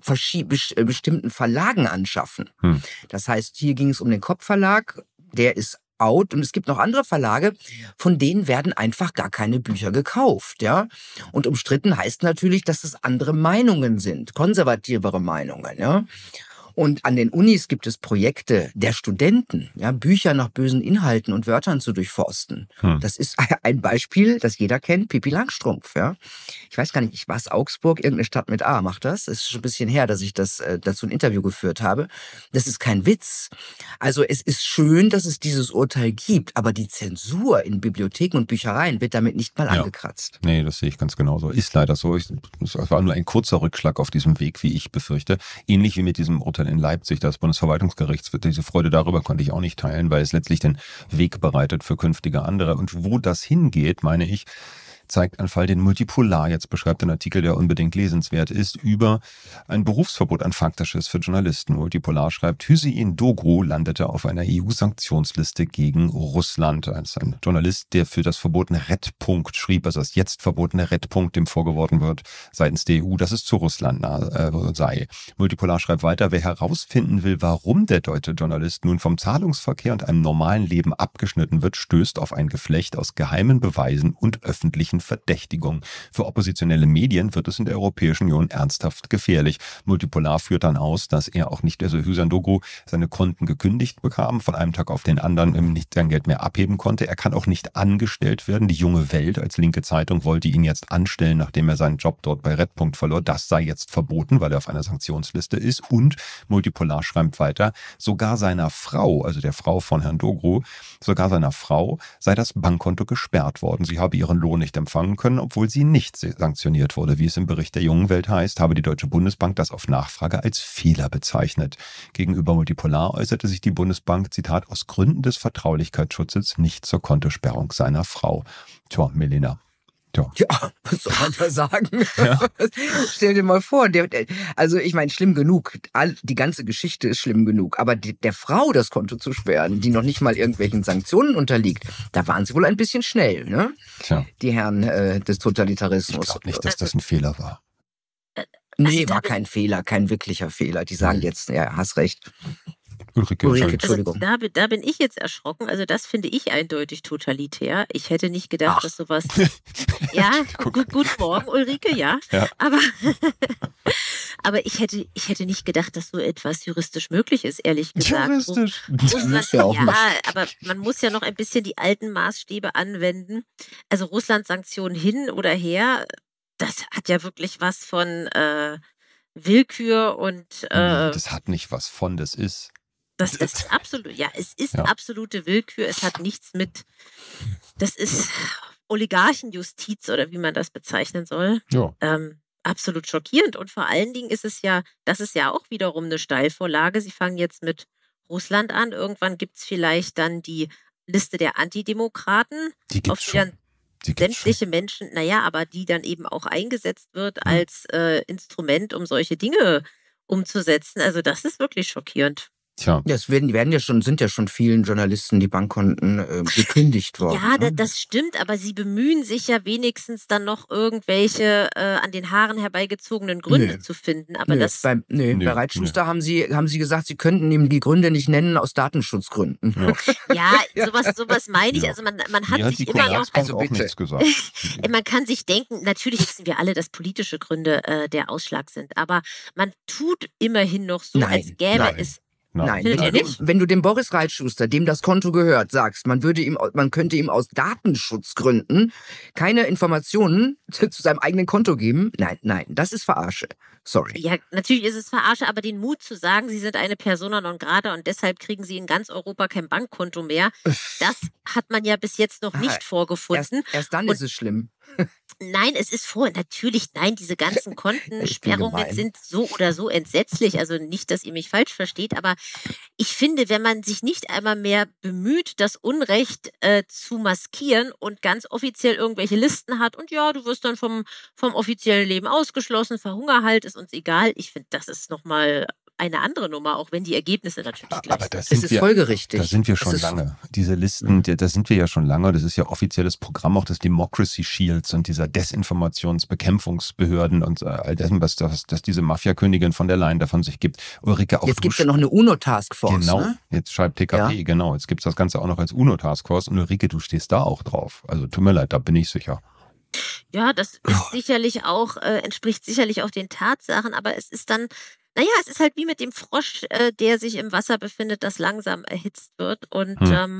bestimmten Verlagen anschaffen. Das heißt, hier ging es um den Kopfverlag, der ist out, und es gibt noch andere Verlage, von denen werden einfach gar keine Bücher gekauft, ja. Und umstritten heißt natürlich, dass es andere Meinungen sind, konservativere Meinungen, ja. Und an den Unis gibt es Projekte der Studenten, ja, Bücher nach bösen Inhalten und Wörtern zu durchforsten. Das ist ein Beispiel, das jeder kennt, Pippi Langstrumpf, ja. Ich weiß gar nicht, war es Augsburg, irgendeine Stadt mit A macht das. Es ist schon ein bisschen her, dass ich dazu ein Interview geführt habe. Das ist kein Witz. Also es ist schön, dass es dieses Urteil gibt, aber die Zensur in Bibliotheken und Büchereien wird damit nicht mal angekratzt. Nee, das sehe ich ganz genauso. Ist leider so. Es war nur ein kurzer Rückschlag auf diesem Weg, wie ich befürchte. Ähnlich wie mit diesem Urteil in Leipzig, das Bundesverwaltungsgerichts. Diese Freude darüber konnte ich auch nicht teilen, weil es letztlich den Weg bereitet für künftige andere. Und wo das hingeht, meine ich, zeigt ein Fall, den Multipolar jetzt beschreibt, ein Artikel, der unbedingt lesenswert ist, über ein Berufsverbot, ein faktisches für Journalisten. Multipolar schreibt, Hüseyin Doğru landete auf einer EU-Sanktionsliste gegen Russland. Das ist ein Journalist, der für das verbotene Red-Punkt schrieb, also das jetzt verbotene Red-Punkt, dem vorgeworfen wird seitens der EU, dass es zu Russland sei. Multipolar schreibt weiter, wer herausfinden will, warum der deutsche Journalist nun vom Zahlungsverkehr und einem normalen Leben abgeschnitten wird, stößt auf ein Geflecht aus geheimen Beweisen und öffentlichen Verdächtigung. Für oppositionelle Medien wird es in der Europäischen Union ernsthaft gefährlich. Multipolar führt dann aus, dass er auch nicht, also Hüseyin Doğru, seine Konten gekündigt bekam, von einem Tag auf den anderen nicht sein Geld mehr abheben konnte. Er kann auch nicht angestellt werden. Die Junge Welt als linke Zeitung wollte ihn jetzt anstellen, nachdem er seinen Job dort bei Red Punkt verlor. Das sei jetzt verboten, weil er auf einer Sanktionsliste ist. Und Multipolar schreibt weiter, sogar seiner Frau, also der Frau von Herrn Doğru, sogar seiner Frau sei das Bankkonto gesperrt worden. Sie habe ihren Lohn nicht empfangen können, obwohl sie nicht sanktioniert wurde. Wie es im Bericht der Jungen Welt heißt, habe die Deutsche Bundesbank das auf Nachfrage als Fehler bezeichnet. Gegenüber Multipolar äußerte sich die Bundesbank, Zitat, aus Gründen des Vertraulichkeitsschutzes nicht zur Kontosperrung seiner Frau. Tja, Melina. Ja, was soll man da sagen? Ja. Stell dir mal vor, also ich meine, schlimm genug, die ganze Geschichte ist schlimm genug, aber der Frau das Konto zu sperren, die noch nicht mal irgendwelchen Sanktionen unterliegt, da waren sie wohl ein bisschen schnell, ne? Tja. Die Herren des Totalitarismus. Ich glaube nicht, dass das ein Fehler war. Nee, war kein Fehler, kein wirklicher Fehler. Die sagen jetzt, ja, hast recht. Ulrike, Entschuldigung. Also da bin ich jetzt erschrocken. Also das finde ich eindeutig totalitär. Ich hätte nicht gedacht, dass sowas... Ja, guten Morgen, Ulrike, ja. Aber ich hätte nicht gedacht, dass so etwas juristisch möglich ist, ehrlich gesagt. Juristisch? Aber man muss ja noch ein bisschen die alten Maßstäbe anwenden. Also Russland Sanktionen hin oder her, das hat ja wirklich was von Willkür und... das hat nicht was von, das ist... Das ist absolut, es ist absolute Willkür. Es hat nichts mit, das ist Oligarchenjustiz oder wie man das bezeichnen soll. Ja. Absolut schockierend. Und vor allen Dingen ist es ja, das ist ja auch wiederum eine Steilvorlage. Sie fangen jetzt mit Russland an. Irgendwann gibt es vielleicht dann die Liste der Antidemokraten, Die auf gibt's die dann schon. Die gibt's schon. sämtliche Menschen, aber die dann eben auch eingesetzt wird als Instrument, um solche Dinge umzusetzen. Also das ist wirklich schockierend. Tja. Ja, sind ja schon vielen Journalisten die Bankkonten gekündigt worden. Ja, ne? das stimmt, aber sie bemühen sich ja wenigstens dann noch irgendwelche an den Haaren herbeigezogenen Gründe Nö. zu finden. Aber das, Bei Reitschuster haben sie gesagt, sie könnten ihm die Gründe nicht nennen aus Datenschutzgründen. Ja. sowas meine ich. Ja. Also man Mir hat hat die sich immer noch, Commerzbank Also auch bitte. nichts gesagt. man kann sich denken, natürlich wissen wir alle, dass politische Gründe der Ausschlag sind, aber man tut immerhin noch so, als Nein, gäbe nein. es. Nein, Findet ihr nicht? wenn du dem Boris Reitschuster, dem das Konto gehört, sagst, man könnte ihm aus Datenschutzgründen keine Informationen zu seinem eigenen Konto geben. Nein, das ist Verarsche. Sorry. Ja, natürlich ist es Verarsche, aber den Mut zu sagen, sie sind eine Persona non grata und deshalb kriegen sie in ganz Europa kein Bankkonto mehr, das hat man ja bis jetzt noch nicht vorgefunden. Erst dann Und- ist es schlimm. Nein, es ist diese ganzen Kontensperrungen gemein. sind so oder so entsetzlich. Also nicht, dass ihr mich falsch versteht, aber ich finde, wenn man sich nicht einmal mehr bemüht, das Unrecht zu maskieren und ganz offiziell irgendwelche Listen hat und ja, du wirst dann vom offiziellen Leben ausgeschlossen, Verhungerhalt ist uns egal. Ich finde, das ist nochmal eine andere Nummer, auch wenn die Ergebnisse natürlich gleich Aber sind. das Es ist folgerichtig. Da sind wir schon Es ist- lange. Diese Listen, da sind wir ja schon lange. Das ist ja offizielles Programm auch des Democracy Shields und dieser Desinformationsbekämpfungsbehörden und all dessen, was diese Mafia-Königin von der Leyen davon sich gibt. Ulrike, auch Jetzt du gibt es ja noch eine UNO-Taskforce. Genau, Ne? jetzt schreibt TKP, genau. Jetzt gibt's das Ganze auch noch als UNO-Taskforce und Ulrike, du stehst da auch drauf. Also tut mir leid, da bin ich sicher. Ja, das ist sicherlich auch, entspricht sicherlich auch den Tatsachen, aber es ist dann, es ist halt wie mit dem Frosch, der sich im Wasser befindet, das langsam erhitzt wird. Und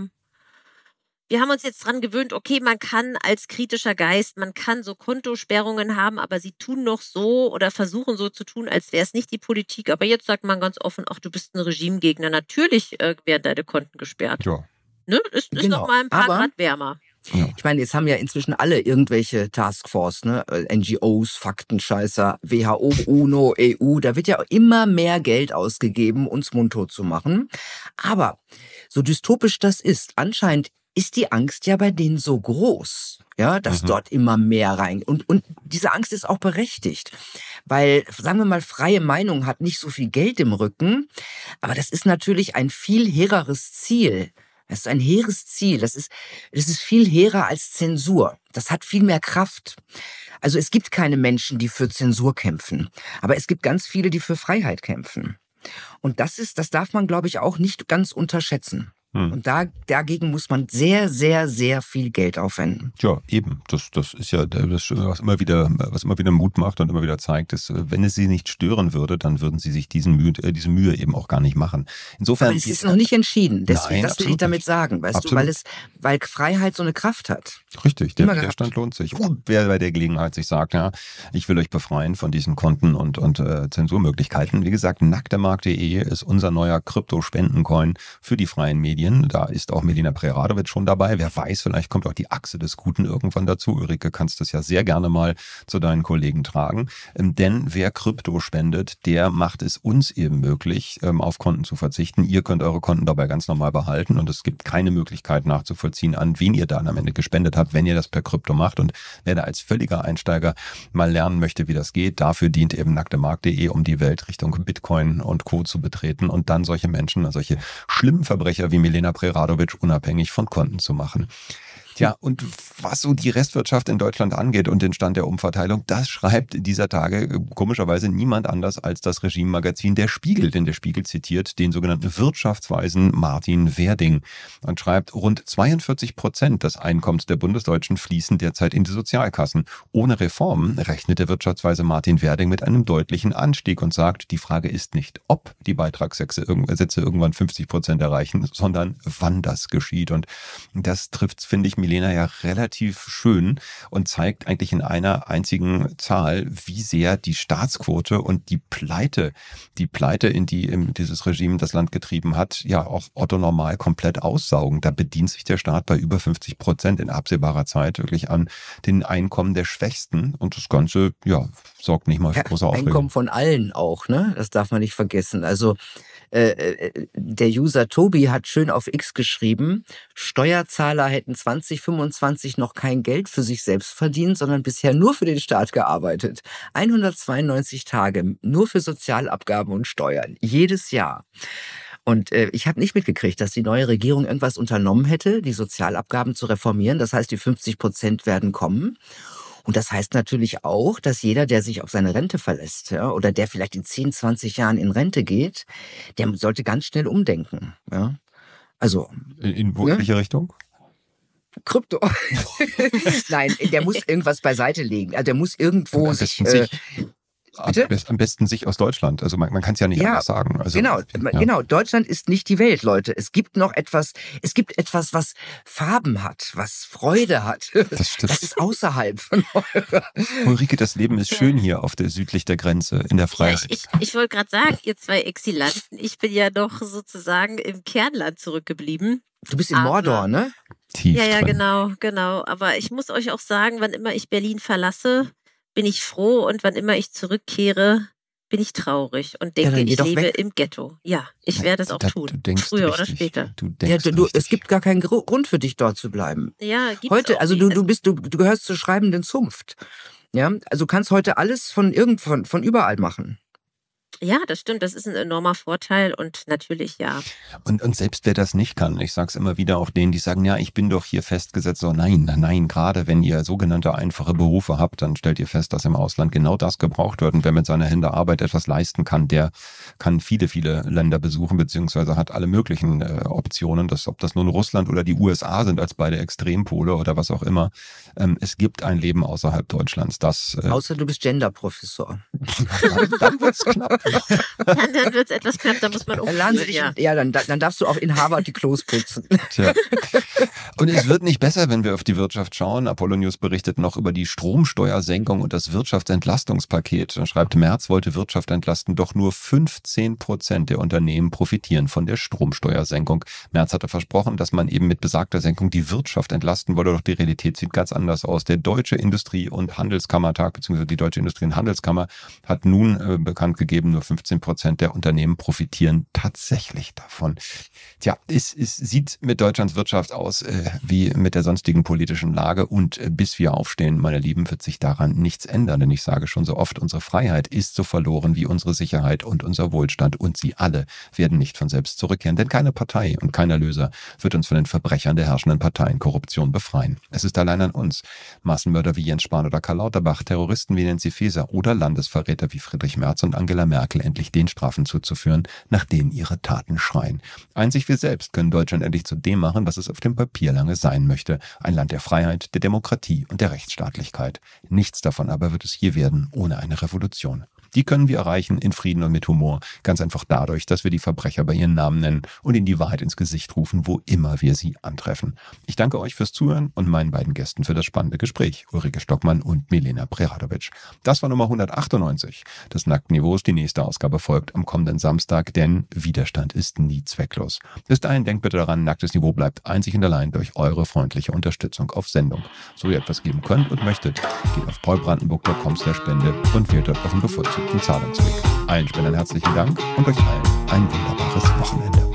wir haben uns jetzt dran gewöhnt, okay, man kann als kritischer Geist, man kann so Kontosperrungen haben, aber sie tun noch so oder versuchen so zu tun, als wäre es nicht die Politik. Aber jetzt sagt man ganz offen, ach, du bist ein Regimegegner. Natürlich werden deine Konten gesperrt. Ja. Ne? Ist Genau. noch mal ein paar Aber- Grad wärmer. Ich meine, jetzt haben ja inzwischen alle irgendwelche Taskforce, ne? NGOs, Faktenscheißer, WHO, UNO, EU. Da wird ja immer mehr Geld ausgegeben, uns mundtot zu machen. Aber so dystopisch das ist, anscheinend ist die Angst ja bei denen so groß, ja, dass dort immer mehr rein. Und diese Angst ist auch berechtigt. Weil, sagen wir mal, freie Meinung hat nicht so viel Geld im Rücken, aber das ist natürlich ein viel hehreres Ziel. Das ist ein hehres Ziel. Das ist viel hehrer als Zensur. Das hat viel mehr Kraft. Also es gibt keine Menschen, die für Zensur kämpfen. Aber es gibt ganz viele, die für Freiheit kämpfen. Und das darf man, glaube ich, auch nicht ganz unterschätzen. Und dagegen muss man sehr, sehr, sehr viel Geld aufwenden. Ja, eben. Das ist ja das, was immer wieder Mut macht und immer wieder zeigt, dass wenn es sie nicht stören würde, dann würden sie sich diese Mühe eben auch gar nicht machen. Insofern. Aber es ist noch nicht entschieden. Deswegen, Nein, das will ich absolut damit nicht. sagen, weißt Absolut. du, weil Freiheit so eine Kraft hat. Richtig, der Immer gehabt. Widerstand lohnt sich. Und wer bei der Gelegenheit sich sagt, ja, ich will euch befreien von diesen Konten und Zensurmöglichkeiten. Wie gesagt, nacktemarkt.de ist unser neuer Krypto-Spendencoin für die freien Medien. Da ist auch Milena Preradovic schon dabei. Wer weiß, vielleicht kommt auch die Achse des Guten irgendwann dazu. Ulrike, kannst das ja sehr gerne mal zu deinen Kollegen tragen. Denn wer Krypto spendet, der macht es uns eben möglich, auf Konten zu verzichten. Ihr könnt eure Konten dabei ganz normal behalten und es gibt keine Möglichkeit nachzuvollziehen, an wen ihr dann am Ende gespendet habt, wenn ihr das per Krypto macht. Und wer da als völliger Einsteiger mal lernen möchte, wie das geht, dafür dient eben nacktemarkt.de, um die Welt Richtung Bitcoin und Co. zu betreten und dann solche Menschen, solche schlimmen Verbrecher wie Milena Preradovic unabhängig von Konten zu machen. Tja, und was so die Restwirtschaft in Deutschland angeht und den Stand der Umverteilung, das schreibt dieser Tage komischerweise niemand anders als das Regimemagazin Der Spiegel. Denn der Spiegel zitiert den sogenannten Wirtschaftsweisen Martin Werding und schreibt, rund 42% des Einkommens der Bundesdeutschen fließen derzeit in die Sozialkassen. Ohne Reformen rechnet der Wirtschaftsweise Martin Werding mit einem deutlichen Anstieg und sagt, die Frage ist nicht, ob die Beitragssätze irgendwann 50% erreichen, sondern wann das geschieht. Und das trifft, finde ich, Milena ja relativ schön und zeigt eigentlich in einer einzigen Zahl, wie sehr die Staatsquote und die Pleite in dieses Regime das Land getrieben hat, ja auch Otto Normal komplett aussaugen. Da bedient sich der Staat bei über 50% in absehbarer Zeit wirklich an den Einkommen der Schwächsten und das Ganze, ja, sorgt nicht mal für große Aufregung. Einkommen von allen auch, ne? Das darf man nicht vergessen. Also Der User Tobi hat schön auf X geschrieben, Steuerzahler hätten 2025 noch kein Geld für sich selbst verdient, sondern bisher nur für den Staat gearbeitet. 192 Tage nur für Sozialabgaben und Steuern. Jedes Jahr. Und ich habe nicht mitgekriegt, dass die neue Regierung irgendwas unternommen hätte, die Sozialabgaben zu reformieren. Das heißt, die 50% werden kommen. Und das heißt natürlich auch, dass jeder, der sich auf seine Rente verlässt, ja, oder der vielleicht in 10, 20 Jahren in Rente geht, der sollte ganz schnell umdenken. Ja. Also in welche Richtung? Krypto. Nein, der muss irgendwas beiseite legen. Also der muss irgendwo am besten sich aus Deutschland. Also man kann es ja nicht anders sagen. Also, genau. Deutschland ist nicht die Welt, Leute. Es gibt etwas, was Farben hat, was Freude hat. Das ist außerhalb von eurer. Ulrike, das Leben ist schön hier südlich der Grenze, in der Freiheit. Ja, ich wollte gerade sagen, ihr zwei Exilanten, ich bin ja noch sozusagen im Kernland zurückgeblieben. Du bist in Mordor, ne? Tief ja, drin. genau. Aber ich muss euch auch sagen, wann immer ich Berlin verlasse, bin ich froh, und wann immer ich zurückkehre, bin ich traurig und denke, ich lebe im Ghetto. Ja, ich werde es auch tun. Früher oder später. Es gibt gar keinen Grund für dich, dort zu bleiben. Ja, gibt's heute, auch also nicht. du gehörst zur schreibenden Zunft. Ja, also du kannst heute alles von überall machen. Ja, das stimmt. Das ist ein enormer Vorteil, und natürlich ja. Und selbst wer das nicht kann, ich sage es immer wieder auch denen, die sagen, ja, ich bin doch hier festgesetzt. So, nein, gerade wenn ihr sogenannte einfache Berufe habt, dann stellt ihr fest, dass im Ausland genau das gebraucht wird. Und wer mit seiner Hände Arbeit etwas leisten kann, der kann viele, viele Länder besuchen, beziehungsweise hat alle möglichen Optionen, ob das nun Russland oder die USA sind als beide Extrempole oder was auch immer. Es gibt ein Leben außerhalb Deutschlands. Außer du bist Genderprofessor. Dann wird's knapp. Dann wird es etwas knapp, da muss man umschulen. Dann darfst du auch in Harvard die Klos putzen. Tja. Und es wird nicht besser, wenn wir auf die Wirtschaft schauen. Apollo News berichtet noch über die Stromsteuersenkung und das Wirtschaftsentlastungspaket. Da schreibt, Merz wollte Wirtschaft entlasten, doch nur 15% der Unternehmen profitieren von der Stromsteuersenkung. Merz hatte versprochen, dass man eben mit besagter Senkung die Wirtschaft entlasten wolle, doch die Realität sieht ganz anders aus. Der Deutsche Industrie- und Handelskammertag, beziehungsweise die Deutsche Industrie- und Handelskammer, hat nun bekannt gegeben, nur 15% der Unternehmen profitieren tatsächlich davon. Tja, es sieht mit Deutschlands Wirtschaft aus wie mit der sonstigen politischen Lage, und bis wir aufstehen, meine Lieben, wird sich daran nichts ändern, denn ich sage schon so oft, unsere Freiheit ist so verloren wie unsere Sicherheit und unser Wohlstand, und sie alle werden nicht von selbst zurückkehren, denn keine Partei und kein Erlöser wird uns von den Verbrechern der herrschenden Parteien Korruption befreien. Es ist allein an uns. Massenmörder wie Jens Spahn oder Karl Lauterbach, Terroristen wie Nancy Faeser oder Landesverräter wie Friedrich Merz und Angela Merkel endlich den Strafen zuzuführen, nach denen ihre Taten schreien. Einzig wir selbst können Deutschland endlich zu dem machen, was es auf dem Papier lange sein möchte. Ein Land der Freiheit, der Demokratie und der Rechtsstaatlichkeit. Nichts davon aber wird es je werden ohne eine Revolution. Die können wir erreichen in Frieden und mit Humor. Ganz einfach dadurch, dass wir die Verbrecher bei ihren Namen nennen und ihnen die Wahrheit ins Gesicht rufen, wo immer wir sie antreffen. Ich danke euch fürs Zuhören und meinen beiden Gästen für das spannende Gespräch, Ulrike Stockmann und Milena Preradovic. Das war Nummer 198 des Nackten Niveaus. Die nächste Ausgabe folgt am kommenden Samstag, denn Widerstand ist nie zwecklos. Bis dahin denkt bitte daran, Nacktes Niveau bleibt einzig und allein durch eure freundliche Unterstützung auf Sendung. So ihr etwas geben könnt und möchtet, geht auf paulbrandenburg.com/Spende und wählt dort auf den bevorzugten Zahlungsweg. Allen Spendern herzlichen Dank und euch allen ein wunderbares Wochenende.